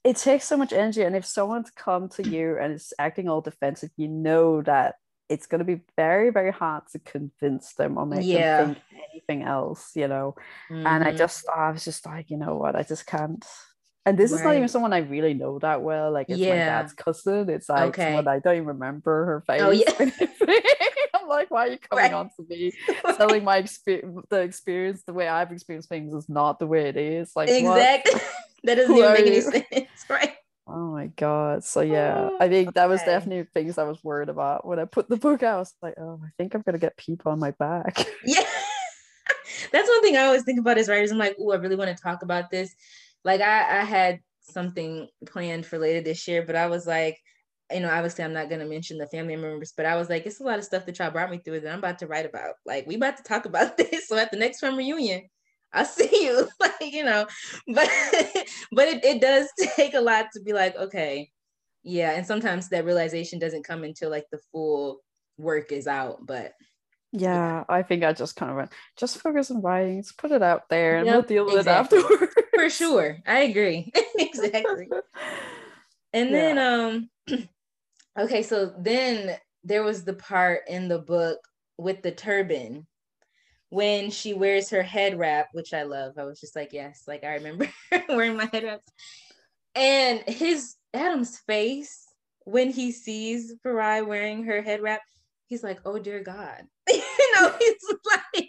Speaker 4: it takes so much energy, and if someone's come to you and is acting all defensive, you know that it's going to be very, very hard to convince them or make them
Speaker 1: Yeah.
Speaker 4: think anything else, you know.
Speaker 1: Mm-hmm.
Speaker 4: And I just, I was just like, you know what, I just can't. And this is not even
Speaker 1: Right.
Speaker 4: someone I really know that well. Like, it's my
Speaker 1: Yeah.
Speaker 4: dad's cousin. It's like
Speaker 1: Okay.
Speaker 4: someone I don't even remember her face.
Speaker 1: Oh, yeah.
Speaker 4: or anything. I'm like, why are you coming
Speaker 1: Right.
Speaker 4: on to me telling my experience? The experience, the way I've experienced things, is not the way it is. Like,
Speaker 1: Exactly.
Speaker 4: what?
Speaker 1: That doesn't
Speaker 4: Who
Speaker 1: even
Speaker 4: are
Speaker 1: make any
Speaker 4: you?
Speaker 1: sense, right?
Speaker 4: Oh my God. So yeah, I think that was
Speaker 1: Okay.
Speaker 4: definitely things I was worried about when I put the book out. I was like, oh, I think I'm gonna get people on my back.
Speaker 1: Yeah. That's one thing I always think about as writers. I'm like, oh, I really want to talk about this. Like I, I had something planned for later this year, but I was like, you know, obviously I'm not going to mention the family members, but I was like, it's a lot of stuff that y'all brought me through that I'm about to write about. Like, we about to talk about this. So at the next family reunion, I'll see you. Like, you know, but but it, it does take a lot to be like, okay, yeah. And sometimes that realization doesn't come until like the full work is out. But
Speaker 4: Yeah,
Speaker 1: yeah.
Speaker 4: I think I just kind of went, just focus on writing, just put it out there, and
Speaker 1: Yep,
Speaker 4: we'll deal with
Speaker 1: exactly.
Speaker 4: it afterwards.
Speaker 1: For sure. I agree. Exactly. And
Speaker 4: Yeah.
Speaker 1: then um okay, so then there was the part in the book with the turban when she wears her head wrap, which I love. I was just like, yes, like I remember wearing my head wraps. And his Adam's face when he sees Farai wearing her head wrap, he's like, oh dear God. You know, he's like,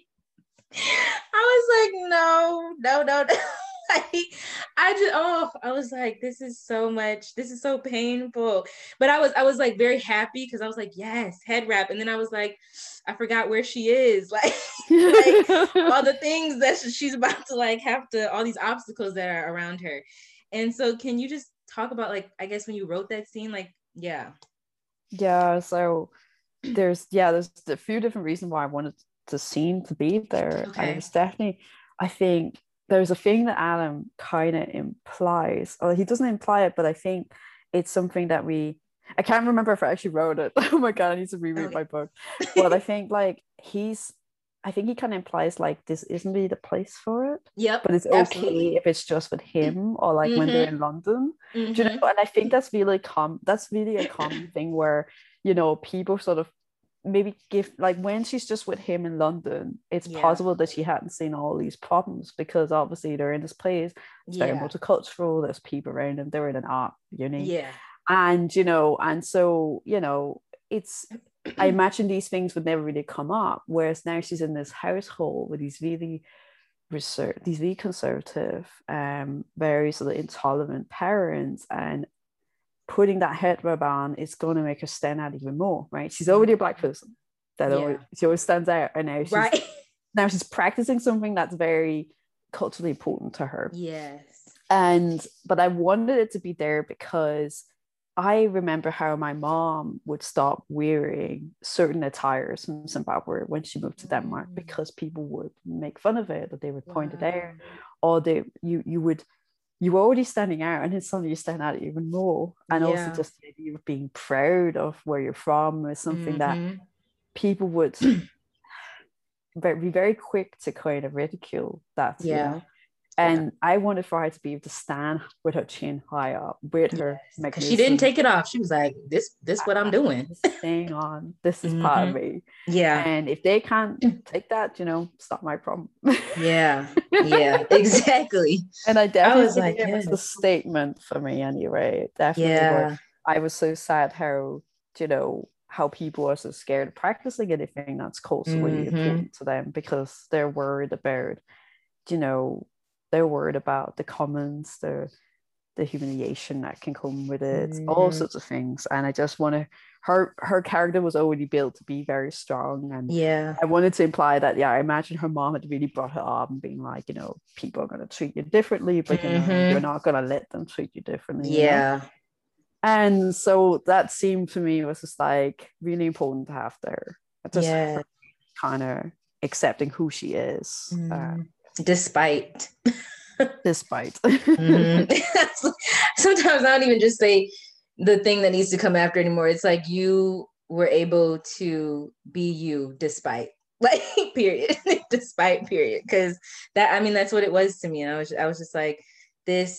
Speaker 1: I was like, no, no, no, no. Like, I just, oh, I was like, this is so much, this is so painful. But I was, I was like very happy because I was like, yes, head wrap. And then I was like, I forgot where she is. Like, like all the things that she's about to like have to, all these obstacles that are around her. And so can you just talk about like, I guess when you wrote that scene, like, yeah.
Speaker 4: Yeah, so there's, yeah, there's a few different reasons why I wanted the scene to be there.
Speaker 1: Okay.
Speaker 4: And it was definitely, I think there's a thing that Adam kind of implies, or he doesn't imply it, but I think it's something that we, I can't remember if I actually wrote it. Oh my God, I need to reread
Speaker 1: Okay.
Speaker 4: my book. But I think like he's, I think he kind of implies like this isn't really the place for it.
Speaker 1: Yep.
Speaker 4: But it's
Speaker 1: Absolutely.
Speaker 4: okay if it's just with him, or like
Speaker 1: mm-hmm.
Speaker 4: when they're in London.
Speaker 1: Mm-hmm.
Speaker 4: Do you know? And I think that's really com that's really a common thing where, you know, people sort of maybe give, like when she's just with him in London, it's
Speaker 1: Yeah.
Speaker 4: possible that she hadn't seen all these problems, because obviously they're in this place, it's very
Speaker 1: Yeah.
Speaker 4: multicultural, there's people around them, they're in an art uni.
Speaker 1: Yeah.
Speaker 4: And, you know, and so, you know, it's, I imagine these things would never really come up. Whereas now she's in this household with these really reserved, these really conservative, um, very sort of intolerant parents, and putting that head wrap on is going to make her stand out even more, right? She's already a black person. That
Speaker 1: Yeah.
Speaker 4: always, she always stands out, and now she's
Speaker 1: Right.
Speaker 4: now she's practicing something that's very culturally important to her.
Speaker 1: Yes.
Speaker 4: And but I wanted it to be there because I remember how my mom would stop wearing certain attires from Zimbabwe when she moved to Denmark,
Speaker 1: Mm.
Speaker 4: because people would make fun of it, or they would point it
Speaker 1: Wow.
Speaker 4: out, or they you you would you were already standing out, and then suddenly you stand out even more. And also
Speaker 1: Yeah.
Speaker 4: just the idea of being proud of where you're from is something that
Speaker 1: Mhm.
Speaker 4: people would ve- be very quick to kind of ridicule that, you
Speaker 1: Yeah.
Speaker 4: know. And I wanted for her to be able to stand with her chin high up, with her
Speaker 1: Because she didn't
Speaker 4: magnificent
Speaker 1: take it off. She was like, this, this what I'm doing.
Speaker 4: staying on. This is part of me.
Speaker 1: Yeah.
Speaker 4: And if they can't take that, you know, it's not my problem.
Speaker 1: Yeah. Yeah. Exactly.
Speaker 4: And I
Speaker 1: I
Speaker 4: definitely
Speaker 1: was like,
Speaker 4: think it was a
Speaker 1: yes.
Speaker 4: statement for me anyway. It definitely
Speaker 1: Yeah.
Speaker 4: was. I was so sad how, you know, how people are so scared of practicing anything that's culturally
Speaker 1: Mhm.
Speaker 4: important to them, because they're worried about, you know, they're worried about the comments, the the humiliation that can come with it, all
Speaker 1: Mhm.
Speaker 4: sorts of things. And I just want to, her her character was already built to be very strong, and
Speaker 1: Yeah.
Speaker 4: I wanted to imply that, yeah, I imagine her mom had really brought her up and being like, you know, people are going to treat you differently, but you know,
Speaker 1: Mhm.
Speaker 4: you're not going to let them treat you differently. You know?
Speaker 1: Yeah.
Speaker 4: And so that seemed to me was just like really important to have there. Just
Speaker 1: Yeah.
Speaker 4: kind of accepting who she is, uh,
Speaker 1: Mhm. Despite.
Speaker 4: despite.
Speaker 1: Mhm. Sometimes I don't even just say the thing that needs to come after anymore. It's like you were able to be you despite, like, period. Despite, period. Because that, I mean, that's what it was to me. And I was, I was just like, this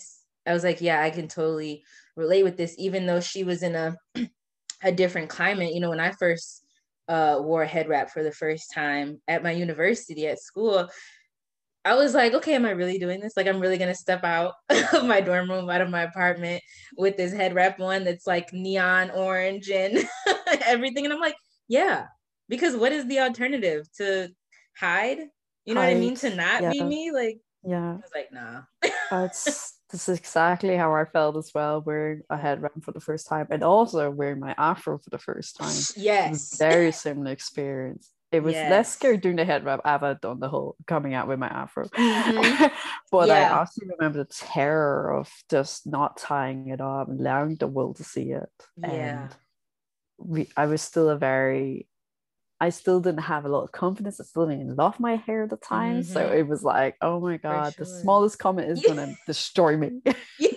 Speaker 1: I was like, yeah, I can totally relate with this, even though she was in a a different climate. You know, when I first uh, wore a head wrap for the first time at my university at school, I was like, okay, am I really doing this? Like, I'm really gonna step out of my dorm room, out of my apartment with this head wrap on that's like neon orange and everything. And I'm like, yeah, because what is the alternative? To hide? You know what I mean? To not
Speaker 4: yeah.
Speaker 1: be me? Like,
Speaker 4: yeah.
Speaker 1: I was like, nah.
Speaker 4: That's this is exactly how I felt as well, wearing a head wrap for the first time, and also wearing my afro for the first time.
Speaker 1: Yes.
Speaker 4: It was a very similar experience. It was
Speaker 1: Yes.
Speaker 4: less scary doing the head wrap ever done the whole coming out with my afro. Mm-hmm. But yeah. I also remember the terror of just not tying it up and allowing the world to see it.
Speaker 1: Yeah.
Speaker 4: And we I was still a very I still didn't have a lot of confidence. I still didn't love my hair at the time. Mm-hmm. So it was like, oh my God, sure. The smallest comment is yeah. going to destroy me. Yeah.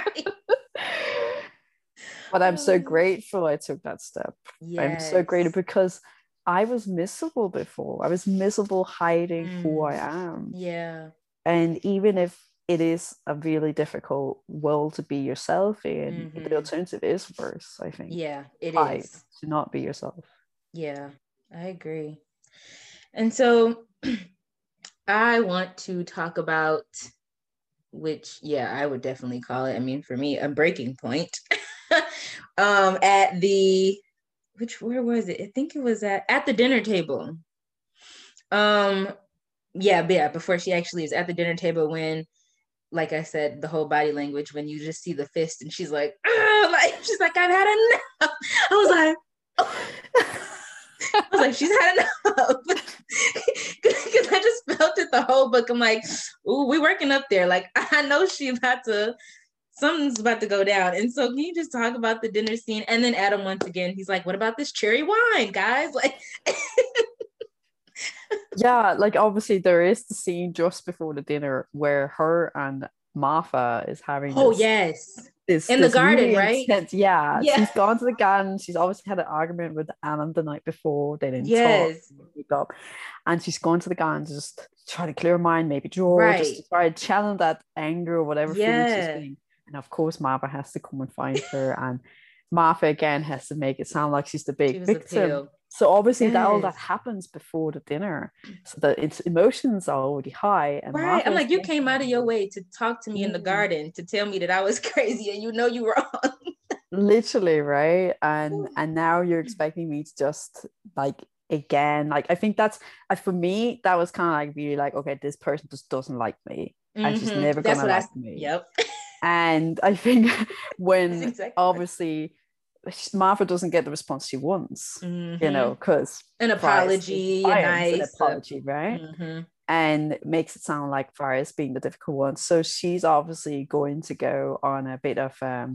Speaker 4: But I'm so grateful I took that step. Yes. I'm so grateful because I was miserable before. I was miserable hiding mm. who I am.
Speaker 1: Yeah.
Speaker 4: And even if it is a really difficult world to be yourself in, mm-hmm. the alternative is worse, I think.
Speaker 1: Yeah, it
Speaker 4: Hide,
Speaker 1: is.
Speaker 4: To not be yourself.
Speaker 1: Yeah. I agree. And so I want to talk about, which, yeah, I would definitely call it, I mean, for me, a breaking point. um, at the, which, where was it? I think it was at, at the dinner table. Um, yeah, but yeah, before she actually is at the dinner table when, like I said, the whole body language, when you just see the fist and she's like, like she's like, I've had enough. I was like, oh. I was like, she's had enough. Because I just felt it the whole book. I'm like, ooh, we working up there. Like, I know she's about to, something's about to go down. And so can you just talk about the dinner scene? And then Adam, once again, he's like, what about this cherry wine, guys? Like,
Speaker 4: yeah, like obviously there is the scene just before the dinner where her and Martha is having
Speaker 1: oh
Speaker 4: this,
Speaker 1: yes
Speaker 4: this,
Speaker 1: in
Speaker 4: this
Speaker 1: the garden,
Speaker 4: really
Speaker 1: right?
Speaker 4: Intense, yeah,
Speaker 1: yeah,
Speaker 4: she's gone to the garden. She's obviously had an argument with Adam the night before. They didn't
Speaker 1: yes.
Speaker 4: talk, and she's gone to the garden to just try to clear her mind, maybe draw,
Speaker 1: right.
Speaker 4: just to try to channel that anger or whatever
Speaker 1: yeah.
Speaker 4: feelings she's feeling. And of course, Martha has to come and find her, and Martha again has to make it sound like she's the big she victim. So obviously yes. that all that happens before the dinner, so that its emotions are already high. And
Speaker 1: right,
Speaker 4: Martha's
Speaker 1: I'm like, you came out of your way to talk to me mm. in the garden to tell me that I was crazy, and you know you were wrong.
Speaker 4: Literally, right? And and now you're expecting me to just like again, like I think that's uh, for me that was kind of like really like, okay, this person just doesn't like me, mm-hmm. and she's never that's gonna like I, me.
Speaker 1: Yep.
Speaker 4: And I think when
Speaker 1: exactly
Speaker 4: obviously. Right. Martha doesn't get the response she wants, mm-hmm. you know, because
Speaker 1: an apology, a nice
Speaker 4: an apology, right? Mm-hmm. And it makes it sound like Faris being the difficult one. So she's obviously going to go on a bit of um,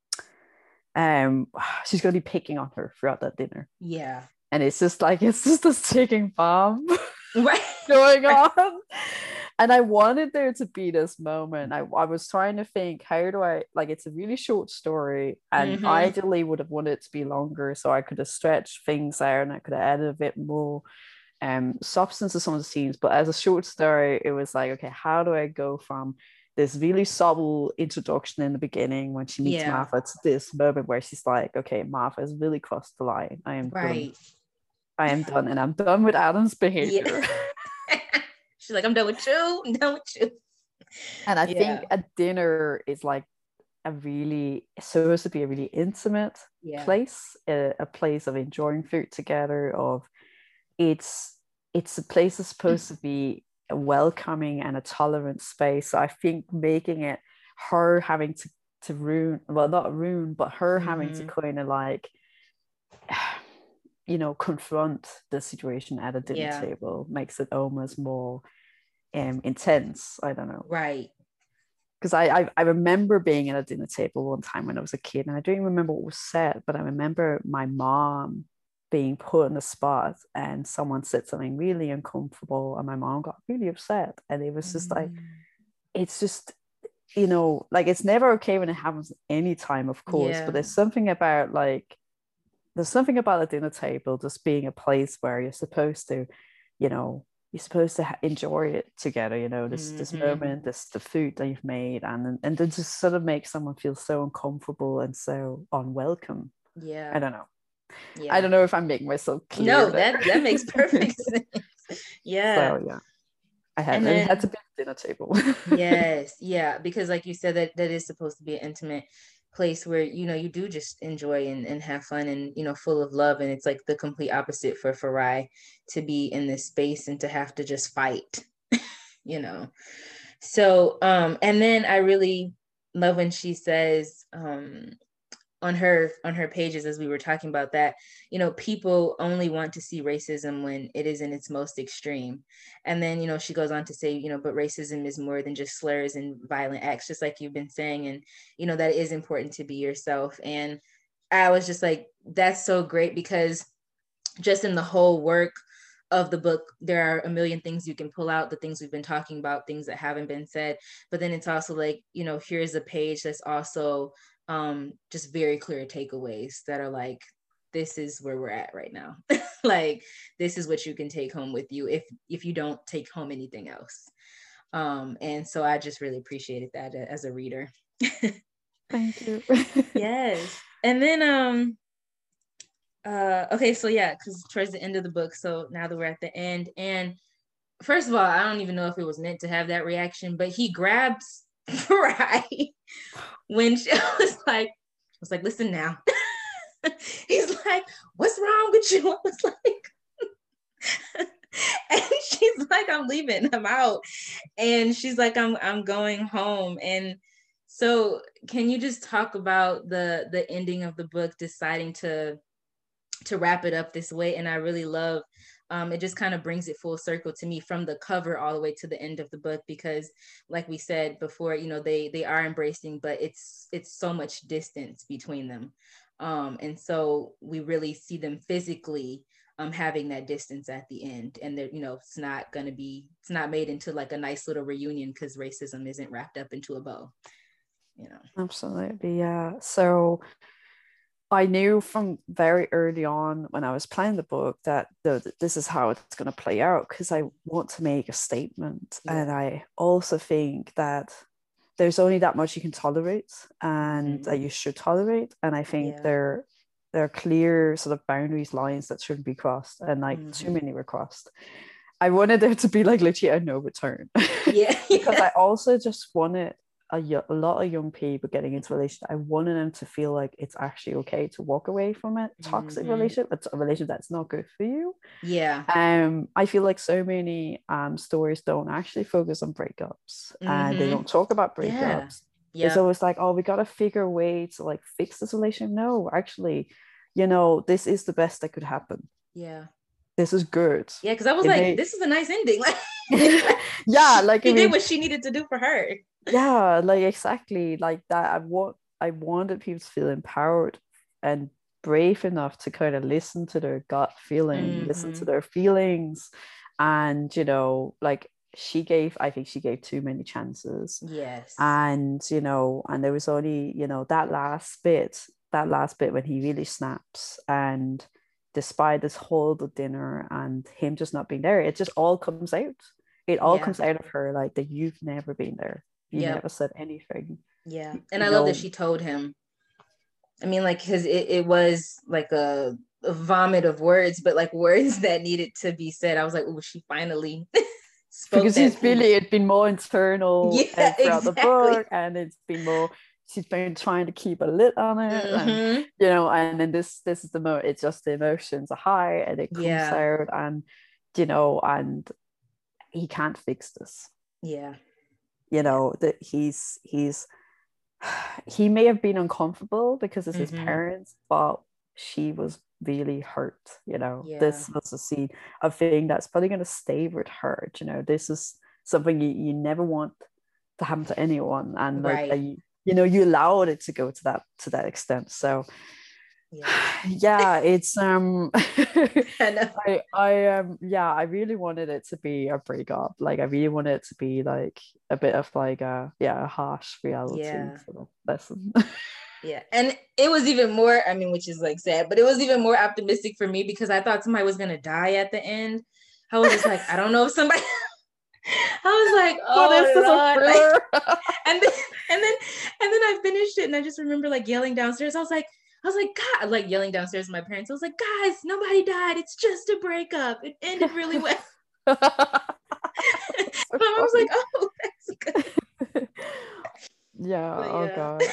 Speaker 4: um, she's going to be picking on her throughout that dinner.
Speaker 1: Yeah,
Speaker 4: and it's just like it's just a ticking bomb,
Speaker 1: right,
Speaker 4: going on. And I wanted there to be this moment. I, I was trying to think, how do I, like, it's a really short story, and mm-hmm. ideally would have wanted it to be longer so I could have stretched things out and I could have added a bit more um, substance to some of the scenes. But as a short story, it was like, okay, how do I go from this really subtle introduction in the beginning when she meets yeah. Martha to this moment where she's like, okay, Martha has really crossed the line. I am
Speaker 1: right.
Speaker 4: done. I am done, and I'm done with Adam's behavior.
Speaker 1: Yeah. She's like, I'm done with you. I'm done with you.
Speaker 4: And I
Speaker 1: yeah.
Speaker 4: think a dinner is like a really, it's supposed to be a really intimate
Speaker 1: yeah.
Speaker 4: place, a, a place of enjoying food together. Of it's it's a place that's supposed to be a welcoming and a tolerant space. So I think making it her having to to ruin, well, not ruin, but her mm-hmm. having to kind of like, you know, confront the situation at a dinner yeah. table makes it almost more um, intense. I don't know.
Speaker 1: Right.
Speaker 4: Because I, I I remember being at a dinner table one time when I was a kid, and I don't even remember what was said, but I remember my mom being put on the spot and someone said something really uncomfortable, and my mom got really upset. And it was just mm. like, it's just, you know, like it's never okay when it happens any time, of course, yeah. but there's something about like, There's something about a dinner table just being a place where you're supposed to, you know, you're supposed to ha- enjoy it together, you know, this this
Speaker 1: Mm-hmm.
Speaker 4: moment, this the food that you've made, and and to just sort of make someone feel so uncomfortable and so unwelcome. I
Speaker 1: Yeah.
Speaker 4: don't know. I
Speaker 1: Yeah.
Speaker 4: don't know if I'm making myself clear
Speaker 1: No,
Speaker 4: there.
Speaker 1: that that makes perfect sense. Yeah.
Speaker 4: So yeah, I had
Speaker 1: And
Speaker 4: it had to
Speaker 1: then
Speaker 4: be a dinner table.
Speaker 1: yes, yeah, because like you said, that that is supposed to be an intimate place where, you know, you do just enjoy and, and have fun and, you know, full of love. And it's like the complete opposite for Farai to be in this space and to have to just fight, you know. So um and then I really love when she says, um on her on her pages, as we were talking about, that, you know, people only want to see racism when it is in its most extreme. And then, you know, she goes on to say, you know, but racism is more than just slurs and violent acts, just like you've been saying. And, you know, that it is important to be yourself. And I was just like, that's so great, because just in the whole work of the book, there are a million things you can pull out, the things we've been talking about, things that haven't been said. But then it's also like, you know, here's a page that's also um just very clear takeaways that are like, this is where we're at right now. Like, this is what you can take home with you if if you don't take home anything else. Um and so I just really appreciated that as a reader.
Speaker 4: Thank you.
Speaker 1: Yes. And then um uh okay, so yeah, because towards the end of the book, so now that we're at the end, and first of all, I don't even know if it was meant to have that reaction, but he grabs Farai when she was like, I was like, listen now. He's like, what's wrong with you? I was like, and she's like, I'm leaving, I'm out. And she's like, I'm I'm going home. And so can you just talk about the the ending of the book, deciding to to wrap it up this way? And I really love, um, it just kind of brings it full circle to me from the cover all the way to the end of the book, because like we said before, you know, they they are embracing, but it's it's so much distance between them. Um, and so we really see them physically um, having that distance at the end. And they're, you know, it's not going to be, it's not made into like a nice little reunion because racism isn't wrapped up into a bow, you know.
Speaker 4: Absolutely, yeah. So I knew from very early on when I was planning the book that the, this is how it's going to play out, because I want to make a statement.
Speaker 1: Yeah.
Speaker 4: And I also think that there's only that much you can tolerate, and
Speaker 1: Mhm.
Speaker 4: that you should tolerate. And I think
Speaker 1: Yeah.
Speaker 4: there, there are clear sort of boundaries, lines that shouldn't be crossed, and like
Speaker 1: Mhm.
Speaker 4: too many were crossed. I wanted there to be like literally a no return.
Speaker 1: Yeah.
Speaker 4: Because I also just wanted a, yo- a lot of young people getting into relationship. I wanted them to feel like it's actually okay to walk away from a toxic
Speaker 1: Mhm.
Speaker 4: relationship, it's a relationship that's not good for you.
Speaker 1: Yeah.
Speaker 4: Um, I feel like so many um stories don't actually focus on breakups, and they
Speaker 1: Mhm.
Speaker 4: don't talk about
Speaker 1: Yeah.
Speaker 4: breakups. It's
Speaker 1: Yeah.
Speaker 4: always like, oh, we gotta figure a way to like fix this relationship. No, actually, you know, this is the best that could happen.
Speaker 1: Yeah.
Speaker 4: This is good.
Speaker 1: Yeah, because I was
Speaker 4: It
Speaker 1: like,
Speaker 4: may,
Speaker 1: this is a nice ending. Like,
Speaker 4: yeah, like I
Speaker 1: she did
Speaker 4: mean,
Speaker 1: what she needed to do for her.
Speaker 4: yeah, like exactly like that. I want I wanted people to feel empowered and brave enough to kind of listen to their gut feeling, listen to
Speaker 1: Mhm.
Speaker 4: their feelings. And you know, like she gave, I think she gave too many chances.
Speaker 1: Yes.
Speaker 4: And you know, and there was only, you know, that last bit, that last bit when he really snaps, and despite this horrible dinner and him just not being there, it just all comes out. It all
Speaker 1: Yeah.
Speaker 4: comes out of her, like that you've never been there. You
Speaker 1: Yep.
Speaker 4: never said anything.
Speaker 1: Yeah.
Speaker 4: You,
Speaker 1: And
Speaker 4: you
Speaker 1: I love that
Speaker 4: know,
Speaker 1: she told him. I mean, like, because it, it was like a, a vomit of words, but like words that needed to be said. I was like, oh, she finally spoke
Speaker 4: because
Speaker 1: that
Speaker 4: he's really,
Speaker 1: piece.
Speaker 4: it's been more internal
Speaker 1: Yeah,
Speaker 4: and throughout the
Speaker 1: exactly.
Speaker 4: book, and it's been more, she's been trying to keep a lid on it. And
Speaker 1: Hmm.
Speaker 4: you know, and then this this is the mo it's just the emotions are high and it comes
Speaker 1: Yeah.
Speaker 4: out, and you know, and he can't fix this.
Speaker 1: Yeah.
Speaker 4: You know, that he's he's he may have been uncomfortable because it's his
Speaker 1: Hmm.
Speaker 4: parents, but she was really hurt. You know,
Speaker 1: Yeah.
Speaker 4: this was a scene, a thing that's probably going to stay with her. You know, this is something you, you never want to happen to anyone, and like
Speaker 1: Right.
Speaker 4: uh, you, you know, you allowed it to go to that to that extent. So
Speaker 1: Yeah.
Speaker 4: yeah, it's um
Speaker 1: I know.
Speaker 4: I I um yeah, I really wanted it to be a breakup. Like I really wanted it to be like a bit of like a yeah, a harsh reality
Speaker 1: Yeah.
Speaker 4: sort of lesson.
Speaker 1: Yeah. And it was even more, I mean, which is like sad, but it was even more optimistic for me because I thought somebody was going to die at the end. I was just like, I don't know if somebody. I was like, oh,
Speaker 4: what is this,
Speaker 1: Lord.
Speaker 4: a thriller?
Speaker 1: Like, and then and then and then I finished it, and I just remember like yelling downstairs. I was like, I was like, God, like yelling downstairs to my parents. I was like, guys, nobody died. It's just a breakup. It ended really well.
Speaker 4: So
Speaker 1: My mom was like, oh, that's good.
Speaker 4: Yeah.
Speaker 1: But
Speaker 4: Oh
Speaker 1: yeah.
Speaker 4: God.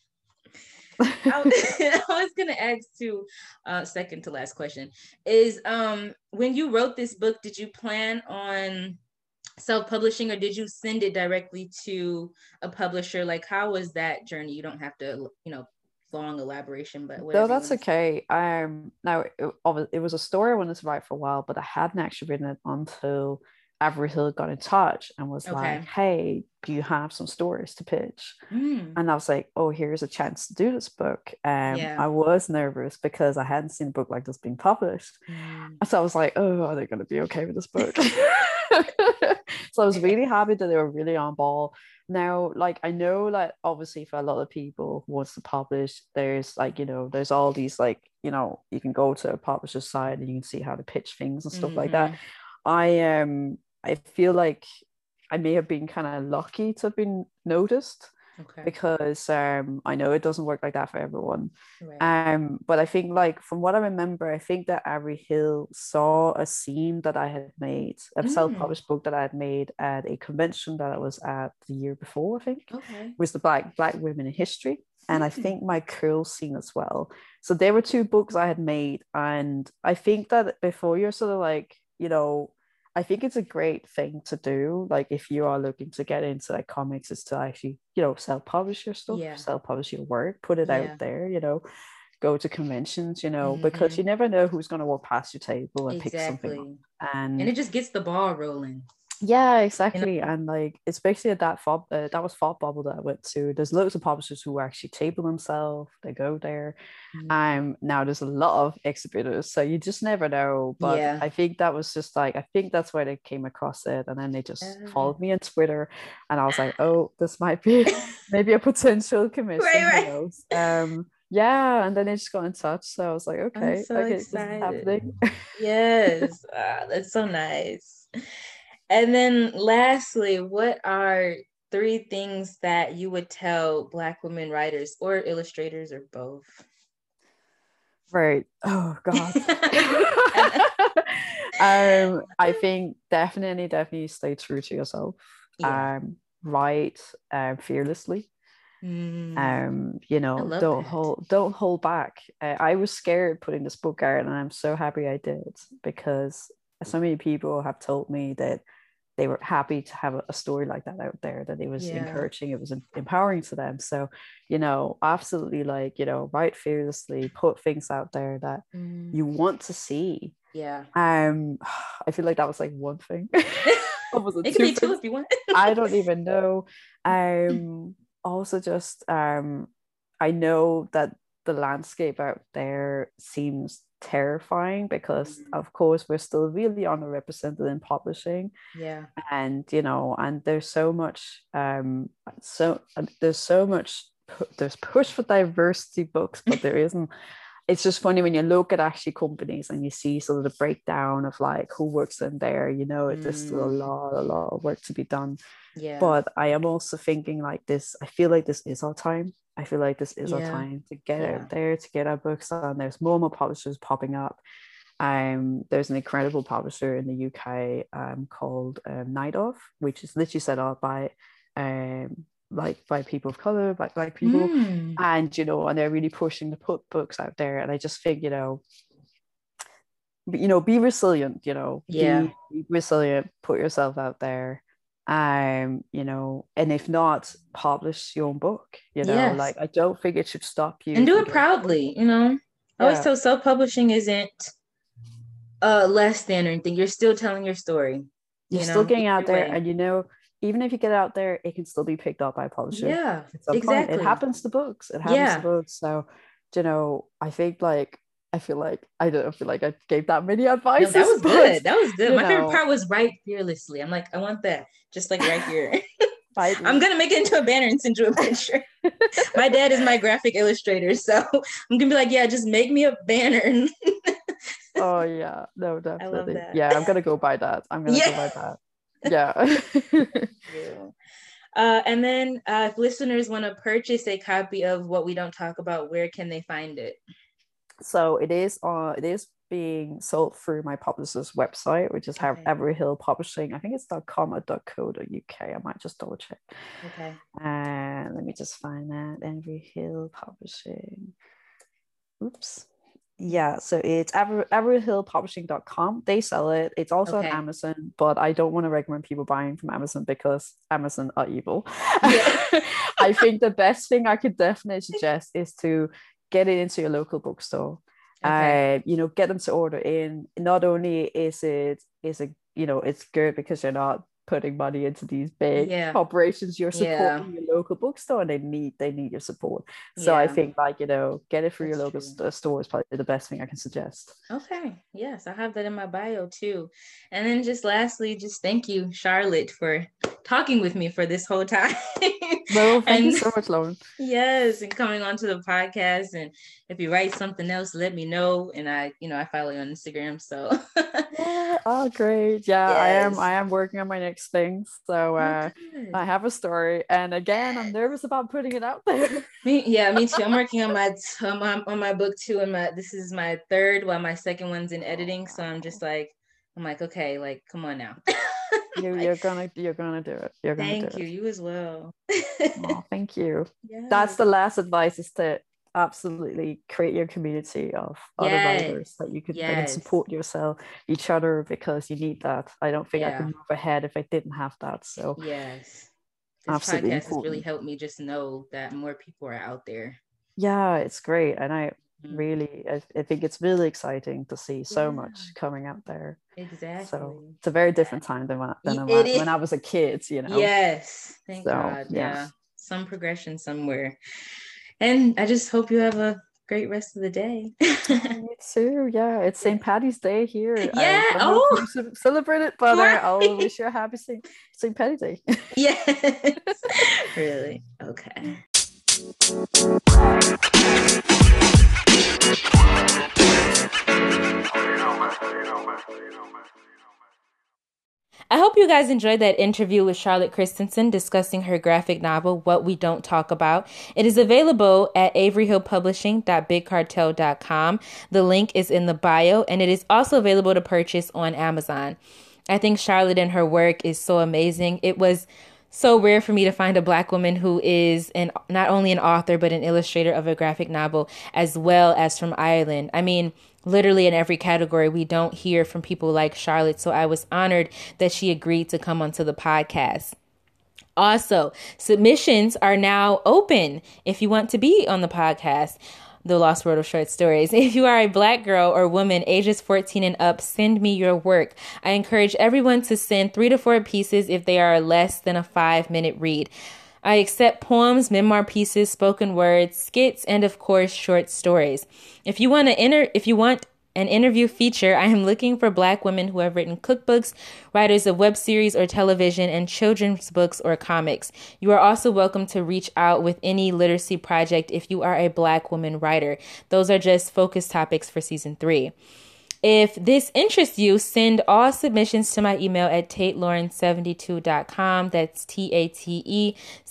Speaker 1: I was, I was gonna ask too, uh, second to last question is, um, when you wrote this book, did you plan on self-publishing, or did you send it directly to a publisher? Like, how was that journey? You don't have to, you know, long elaboration, but
Speaker 4: No, that's okay. Um, now it, it was a story I wanted to write for a while, but I hadn't actually written it until Avery Hill got in touch and was
Speaker 1: Okay.
Speaker 4: like, "Hey, do you have some stories to pitch?"
Speaker 1: Mm.
Speaker 4: And I was like, "Oh, here's a chance to do this book." Um,
Speaker 1: Yeah.
Speaker 4: I was nervous because I hadn't seen a book like this being published,
Speaker 1: Mm.
Speaker 4: so I was like, "Oh, are they going to be okay with this book?" So I was really happy that they were really on ball. Now, like, I know, like, obviously for a lot of people who wants to publish, there's like, you know, there's all these, like, you know, you can go to a publisher's site and you can see how to pitch things and stuff
Speaker 1: Mm-hmm.
Speaker 4: like that. I um I feel like I may have been kind of lucky to have been noticed.
Speaker 1: Okay.
Speaker 4: Because um, I know it doesn't work like that for everyone.
Speaker 1: Right.
Speaker 4: Um, but I think, like, from what I remember, I think that Avery Hill saw a scene that I had made, a
Speaker 1: Mm.
Speaker 4: self-published book that I had made at a convention that I was at the year before, I think,
Speaker 1: Okay.
Speaker 4: was the Black Black Women in History. And I
Speaker 1: Mm.
Speaker 4: think my Curl scene as well. So there were two books I had made. And I think that before you're sort of like, you know, I think it's a great thing to do. Like, if you are looking to get into like comics, is to actually, you know, self-publish your stuff,
Speaker 1: Yeah.
Speaker 4: self-publish your work, put it
Speaker 1: Yeah.
Speaker 4: out there, you know, go to conventions, you know,
Speaker 1: Mhm.
Speaker 4: because you never know who's going to walk past your table and pick something
Speaker 1: Exactly.
Speaker 4: up. And,
Speaker 1: And it just gets the ball rolling.
Speaker 4: yeah, exactly. And like, especially at that fob, uh, that was Fob Bubble that I went to. There's loads of publishers who actually table themselves. They go there.
Speaker 1: Mhm.
Speaker 4: Um, now there's a lot of exhibitors, so you just never know. But
Speaker 1: Yeah.
Speaker 4: I think that was just like, I think that's why they came across it, and then they just
Speaker 1: Yeah.
Speaker 4: followed me on Twitter, and I was like, oh, this might be maybe a potential commission.
Speaker 1: Right, right.
Speaker 4: Who knows? Um, yeah, and then they just got in touch. So I was like, okay,
Speaker 1: I'm so
Speaker 4: okay, this is
Speaker 1: excited.
Speaker 4: happening.
Speaker 1: Yes. Ah, that's so nice. And then lastly, what are three things that you would tell Black women writers or illustrators or both?
Speaker 4: Right. Oh God. um, I think definitely, definitely stay true to yourself.
Speaker 1: Yeah.
Speaker 4: Um, write um, fearlessly.
Speaker 1: Mm.
Speaker 4: Um, you
Speaker 1: I
Speaker 4: know,
Speaker 1: love
Speaker 4: don't
Speaker 1: that.
Speaker 4: hold, don't hold back. Uh, I was scared putting this book out, and I'm so happy I did, because so many people have told me that they were happy to have a story like that out there, that it was
Speaker 1: Yeah.
Speaker 4: encouraging, it was empowering to them. So, you know, absolutely, like, you know, write fearlessly, put things out there that
Speaker 1: Mm.
Speaker 4: you want to see.
Speaker 1: Yeah.
Speaker 4: Um, I feel like that was like one thing. Or was it
Speaker 1: It could
Speaker 4: two
Speaker 1: be two
Speaker 4: things?
Speaker 1: if you want.
Speaker 4: I don't even know. Um, also just um, I know that the landscape out there seems terrifying, because of course we're still really underrepresented in publishing,
Speaker 1: Yeah.
Speaker 4: and you know, and there's so much um so there's so much pu- there's push for diversity books, but there isn't. It's just funny when you look at actually companies and you see sort of the breakdown of like who works in there, you know, there's still a
Speaker 1: Mm.
Speaker 4: lot a lot of work to be done.
Speaker 1: Yeah.
Speaker 4: But I am also thinking like this, I feel like this is our time. I feel like this is our
Speaker 1: Yeah.
Speaker 4: time to get
Speaker 1: Yeah.
Speaker 4: out there, to get our books on. There's more and more publishers popping up. Um, there's an incredible publisher in the U K um, called um, Night Of, which is literally set up by um, like by people of color, by black people,
Speaker 1: Mm.
Speaker 4: and you know, and they're really pushing to put books out there. And I just think, you know, be- you know, be resilient. You know,
Speaker 1: Yeah.
Speaker 4: be, be resilient. Put yourself out there. Um, you know, and if not, publish your own book. You know,
Speaker 1: Yes.
Speaker 4: like, I don't think it should stop you.
Speaker 1: And do
Speaker 4: from
Speaker 1: it
Speaker 4: getting-
Speaker 1: proudly, you know. I always
Speaker 4: Yeah.
Speaker 1: tell self-publishing isn't uh less than or anything. You're still telling your story.
Speaker 4: You're
Speaker 1: you
Speaker 4: still
Speaker 1: know,
Speaker 4: getting out
Speaker 1: either
Speaker 4: there,
Speaker 1: way.
Speaker 4: and you know, even if you get out there, it can still be picked up by a publisher.
Speaker 1: Yeah,
Speaker 4: At some point.
Speaker 1: exactly.
Speaker 4: It happens to books. It happens
Speaker 1: Yeah.
Speaker 4: to books. So, you know, I think like I feel like I don't feel like I gave that many advice.
Speaker 1: No, that was good. That was good.
Speaker 4: you
Speaker 1: My favorite
Speaker 4: know.
Speaker 1: part was write fearlessly. I'm like, I want that. Just like right here.
Speaker 4: Right.
Speaker 1: I'm gonna make it into a banner and send you a picture. My dad is my graphic illustrator, so I'm gonna be like, yeah, just make me a banner and
Speaker 4: Oh yeah, no,
Speaker 1: I love
Speaker 4: definitely.
Speaker 1: that.
Speaker 4: Yeah, I'm gonna go buy that. I'm gonna
Speaker 1: Yeah.
Speaker 4: go buy that. Yeah.
Speaker 1: Yeah. Uh, and then uh, if listeners want to purchase a copy of What We Don't Talk About, where can they find it?
Speaker 4: So it is on it is being sold through my publisher's website, which is
Speaker 1: Okay.
Speaker 4: Every Hill Publishing. I think it's .com or .co.uk. I might just double check.
Speaker 1: Okay.
Speaker 4: And let me just find that. Every Hill Publishing. Oops. Yeah, so it's every, every hill publishing dot com. They sell it. It's also
Speaker 1: Okay.
Speaker 4: on Amazon, but I don't want to recommend people buying from Amazon because Amazon are evil.
Speaker 1: Yeah.
Speaker 4: I think the best thing I could definitely suggest is to get it into your local bookstore.
Speaker 1: Okay.
Speaker 4: Uh, you know, get them to order in. Not only is it is it you know it's good because you're not putting money into these big
Speaker 1: Yeah.
Speaker 4: corporations, you're
Speaker 1: Yeah.
Speaker 4: supporting your local bookstore, and they need they need your support. So I
Speaker 1: Yeah.
Speaker 4: think, like, you know, get it through your
Speaker 1: That's
Speaker 4: local
Speaker 1: true.
Speaker 4: st- store is probably the best thing I can suggest.
Speaker 1: Okay. Yes, I have that in my bio too. And then just lastly, just thank you, Charlotte, for talking with me for this whole time.
Speaker 4: No, thank you
Speaker 1: And-
Speaker 4: so much, Lauren.
Speaker 1: Yes, and coming onto the podcast. And if you write something else, let me know. And I, you know, I follow you on Instagram. So
Speaker 4: Yeah. Oh, great. Yeah, I am.
Speaker 1: Yes.
Speaker 4: I am working on my next thing. So uh,
Speaker 1: Good.
Speaker 4: I have a story, and again, I'm nervous about putting it out there.
Speaker 1: Me, yeah, me too. I'm working on my on my on my book too, and my this is my third, while my second one's in editing. So I'm just like, I'm like, okay, like, come on now.
Speaker 4: you,
Speaker 1: Like,
Speaker 4: you're gonna, you're gonna do it. You're gonna
Speaker 1: thank
Speaker 4: do
Speaker 1: you.
Speaker 4: it.
Speaker 1: You as well.
Speaker 4: Oh, thank you.
Speaker 1: Yes.
Speaker 4: That's the last advice: is to absolutely create your community of other
Speaker 1: Yes.
Speaker 4: writers that you could that can
Speaker 1: Yes.
Speaker 4: support yourself, each other, because you need that. I don't think I
Speaker 1: Yeah.
Speaker 4: could move ahead if I didn't have that. So
Speaker 1: Yes. This
Speaker 4: absolutely
Speaker 1: podcast has really
Speaker 4: important.
Speaker 1: helped me just know that more people are out there.
Speaker 4: Yeah, it's great, and I
Speaker 1: Mhm.
Speaker 4: really, I, I think it's really exciting to see so
Speaker 1: Yeah.
Speaker 4: much coming out there.
Speaker 1: Exactly.
Speaker 4: So it's a very different time than when, than
Speaker 1: It
Speaker 4: when,
Speaker 1: is.
Speaker 4: when I was a kid, you know.
Speaker 1: Yes. Thank
Speaker 4: So,
Speaker 1: God.
Speaker 4: yeah.
Speaker 1: Yeah. Some progression somewhere. And I just hope you have a great rest of the day.
Speaker 4: Me too. Yeah, it's Saint Patty's Day here.
Speaker 1: Yeah.
Speaker 4: I don't know
Speaker 1: Oh.
Speaker 4: if you ce- celebrate it, but uh,
Speaker 1: Right.
Speaker 4: I'll wish you a happy Saint Saint Patty's Day.
Speaker 1: Yes. Really? Okay. I hope you guys enjoyed that interview with Charlotte Christensen discussing her graphic novel, What We Don't Talk About. It is available at avery hill publishing dot big cartel dot com. The link is in the bio, and it is also available to purchase on Amazon. I think Charlotte and her work is so amazing. It was so rare for me to find a Black woman who is an not only an author, but an illustrator of a graphic novel, as well as from Ireland. I mean, literally in every category, we don't hear from people like Charlotte. So I was honored that she agreed to come onto the podcast. Also, submissions are now open if you want to be on the podcast, The Lost World of Short Stories. If you are a Black girl or woman ages fourteen and up, send me your work. I encourage everyone to send three to four pieces if they are less than a five minute read. I accept poems, memoir pieces, spoken words, skits, and of course, short stories. If you want to enter, if you want an interview feature, I am looking for Black women who have written cookbooks, writers of web series or television, and children's books or comics. You are also welcome to reach out with any literacy project if you are a Black woman writer. Those are just focus topics for season three. If this interests you, send all submissions to my email at tate lauren seventy-two dot com. That's T A T E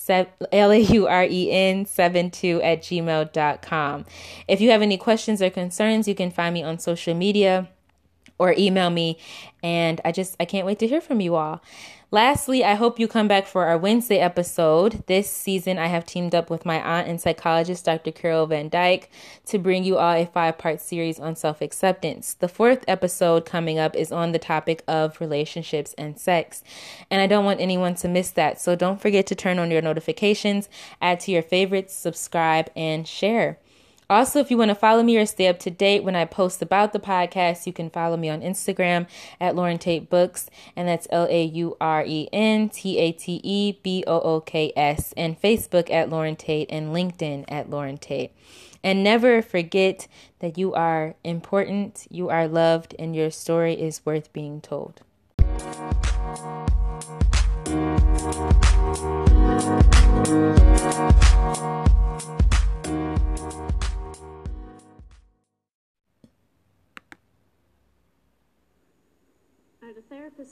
Speaker 1: L A U R E N seventy-two at gmail dot com. If you have any questions or concerns, you can find me on social media or email me. And I just, I can't wait to hear from you all. Lastly, I hope you come back for our Wednesday episode. This season, I have teamed up with my aunt and psychologist, Doctor Carol Van Dyke, to bring you all a five-part series on self-acceptance. The fourth episode coming up is on the topic of relationships and sex. And I don't want anyone to miss that. So don't forget to turn on your notifications, add to your favorites, subscribe, and share. Also, if you want to follow me or stay up to date when I post about the podcast, you can follow me on Instagram at Lauren Tate Books, and that's L A U R E N T A T E B O O K S, and Facebook at Lauren Tate, and LinkedIn at Lauren Tate. And never forget that you are important, you are loved, and your story is worth being told.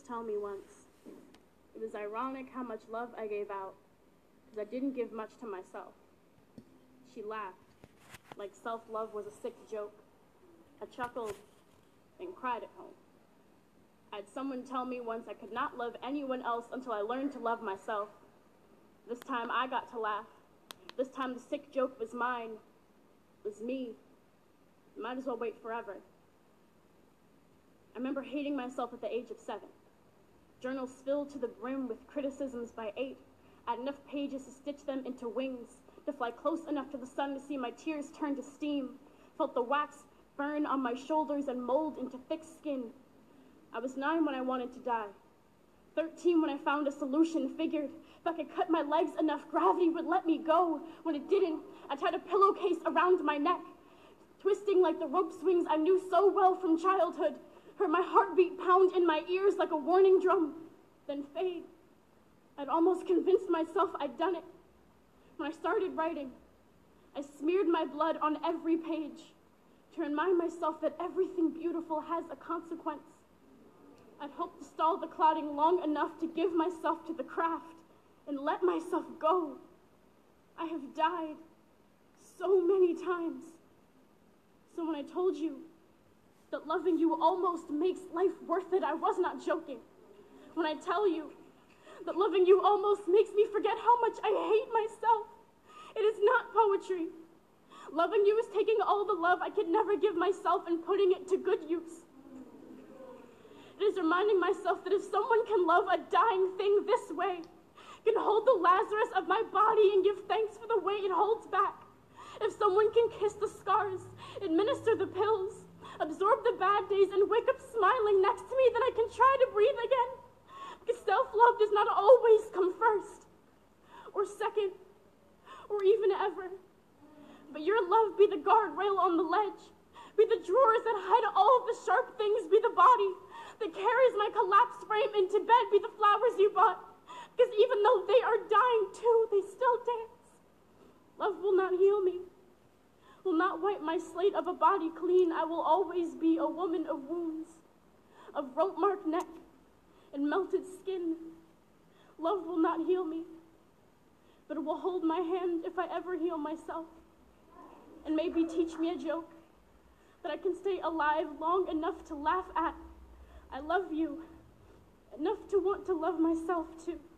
Speaker 5: tell me once, it was ironic how much love I gave out, because I didn't give much to myself. She laughed, like self-love was a sick joke. I chuckled and cried at home. I had someone tell me once I could not love anyone else until I learned to love myself. This time I got to laugh. This time the sick joke was mine. It was me. Might as well wait forever. I remember hating myself at the age of seven. Journals filled to the brim with criticisms by eight. I had enough pages to stitch them into wings, to fly close enough to the sun to see my tears turn to steam, felt the wax burn on my shoulders and mold into thick skin. I was nine when I wanted to die. Thirteen when I found a solution, figured if I could cut my legs enough, gravity would let me go. When it didn't, I tied a pillowcase around my neck, twisting like the rope swings I knew so well from childhood. Heard my heartbeat pound in my ears like a warning drum, then fade. I'd almost convinced myself I'd done it. When I started writing, I smeared my blood on every page to remind myself that everything beautiful has a consequence. I'd hoped to stall the clotting long enough to give myself to the craft and let myself go. I have died so many times. So when I told you that loving you almost makes life worth it, I was not joking. When I tell you that loving you almost makes me forget how much I hate myself, it is not poetry. Loving you is taking all the love I could never give myself and putting it to good use. It is reminding myself that if someone can love a dying thing this way, can hold the Lazarus of my body and give thanks for the way it holds back, if someone can kiss the scars, administer the pills, absorb the bad days, and wake up smiling next to me, then I can try to breathe again. Because self-love does not always come first, or second, or even ever. But your love be the guardrail on the ledge, be the drawers that hide all of the sharp things, be the body that carries my collapsed frame into bed, be the flowers you bought. Because even though they are dying too, they still dance. Love will not heal me, will not wipe my slate of a body clean. I will always be a woman of wounds, of rope-marked neck and melted skin. Love will not heal me, but it will hold my hand if I ever heal myself, and maybe teach me a joke that I can stay alive long enough to laugh at. I love you enough to want to love myself too.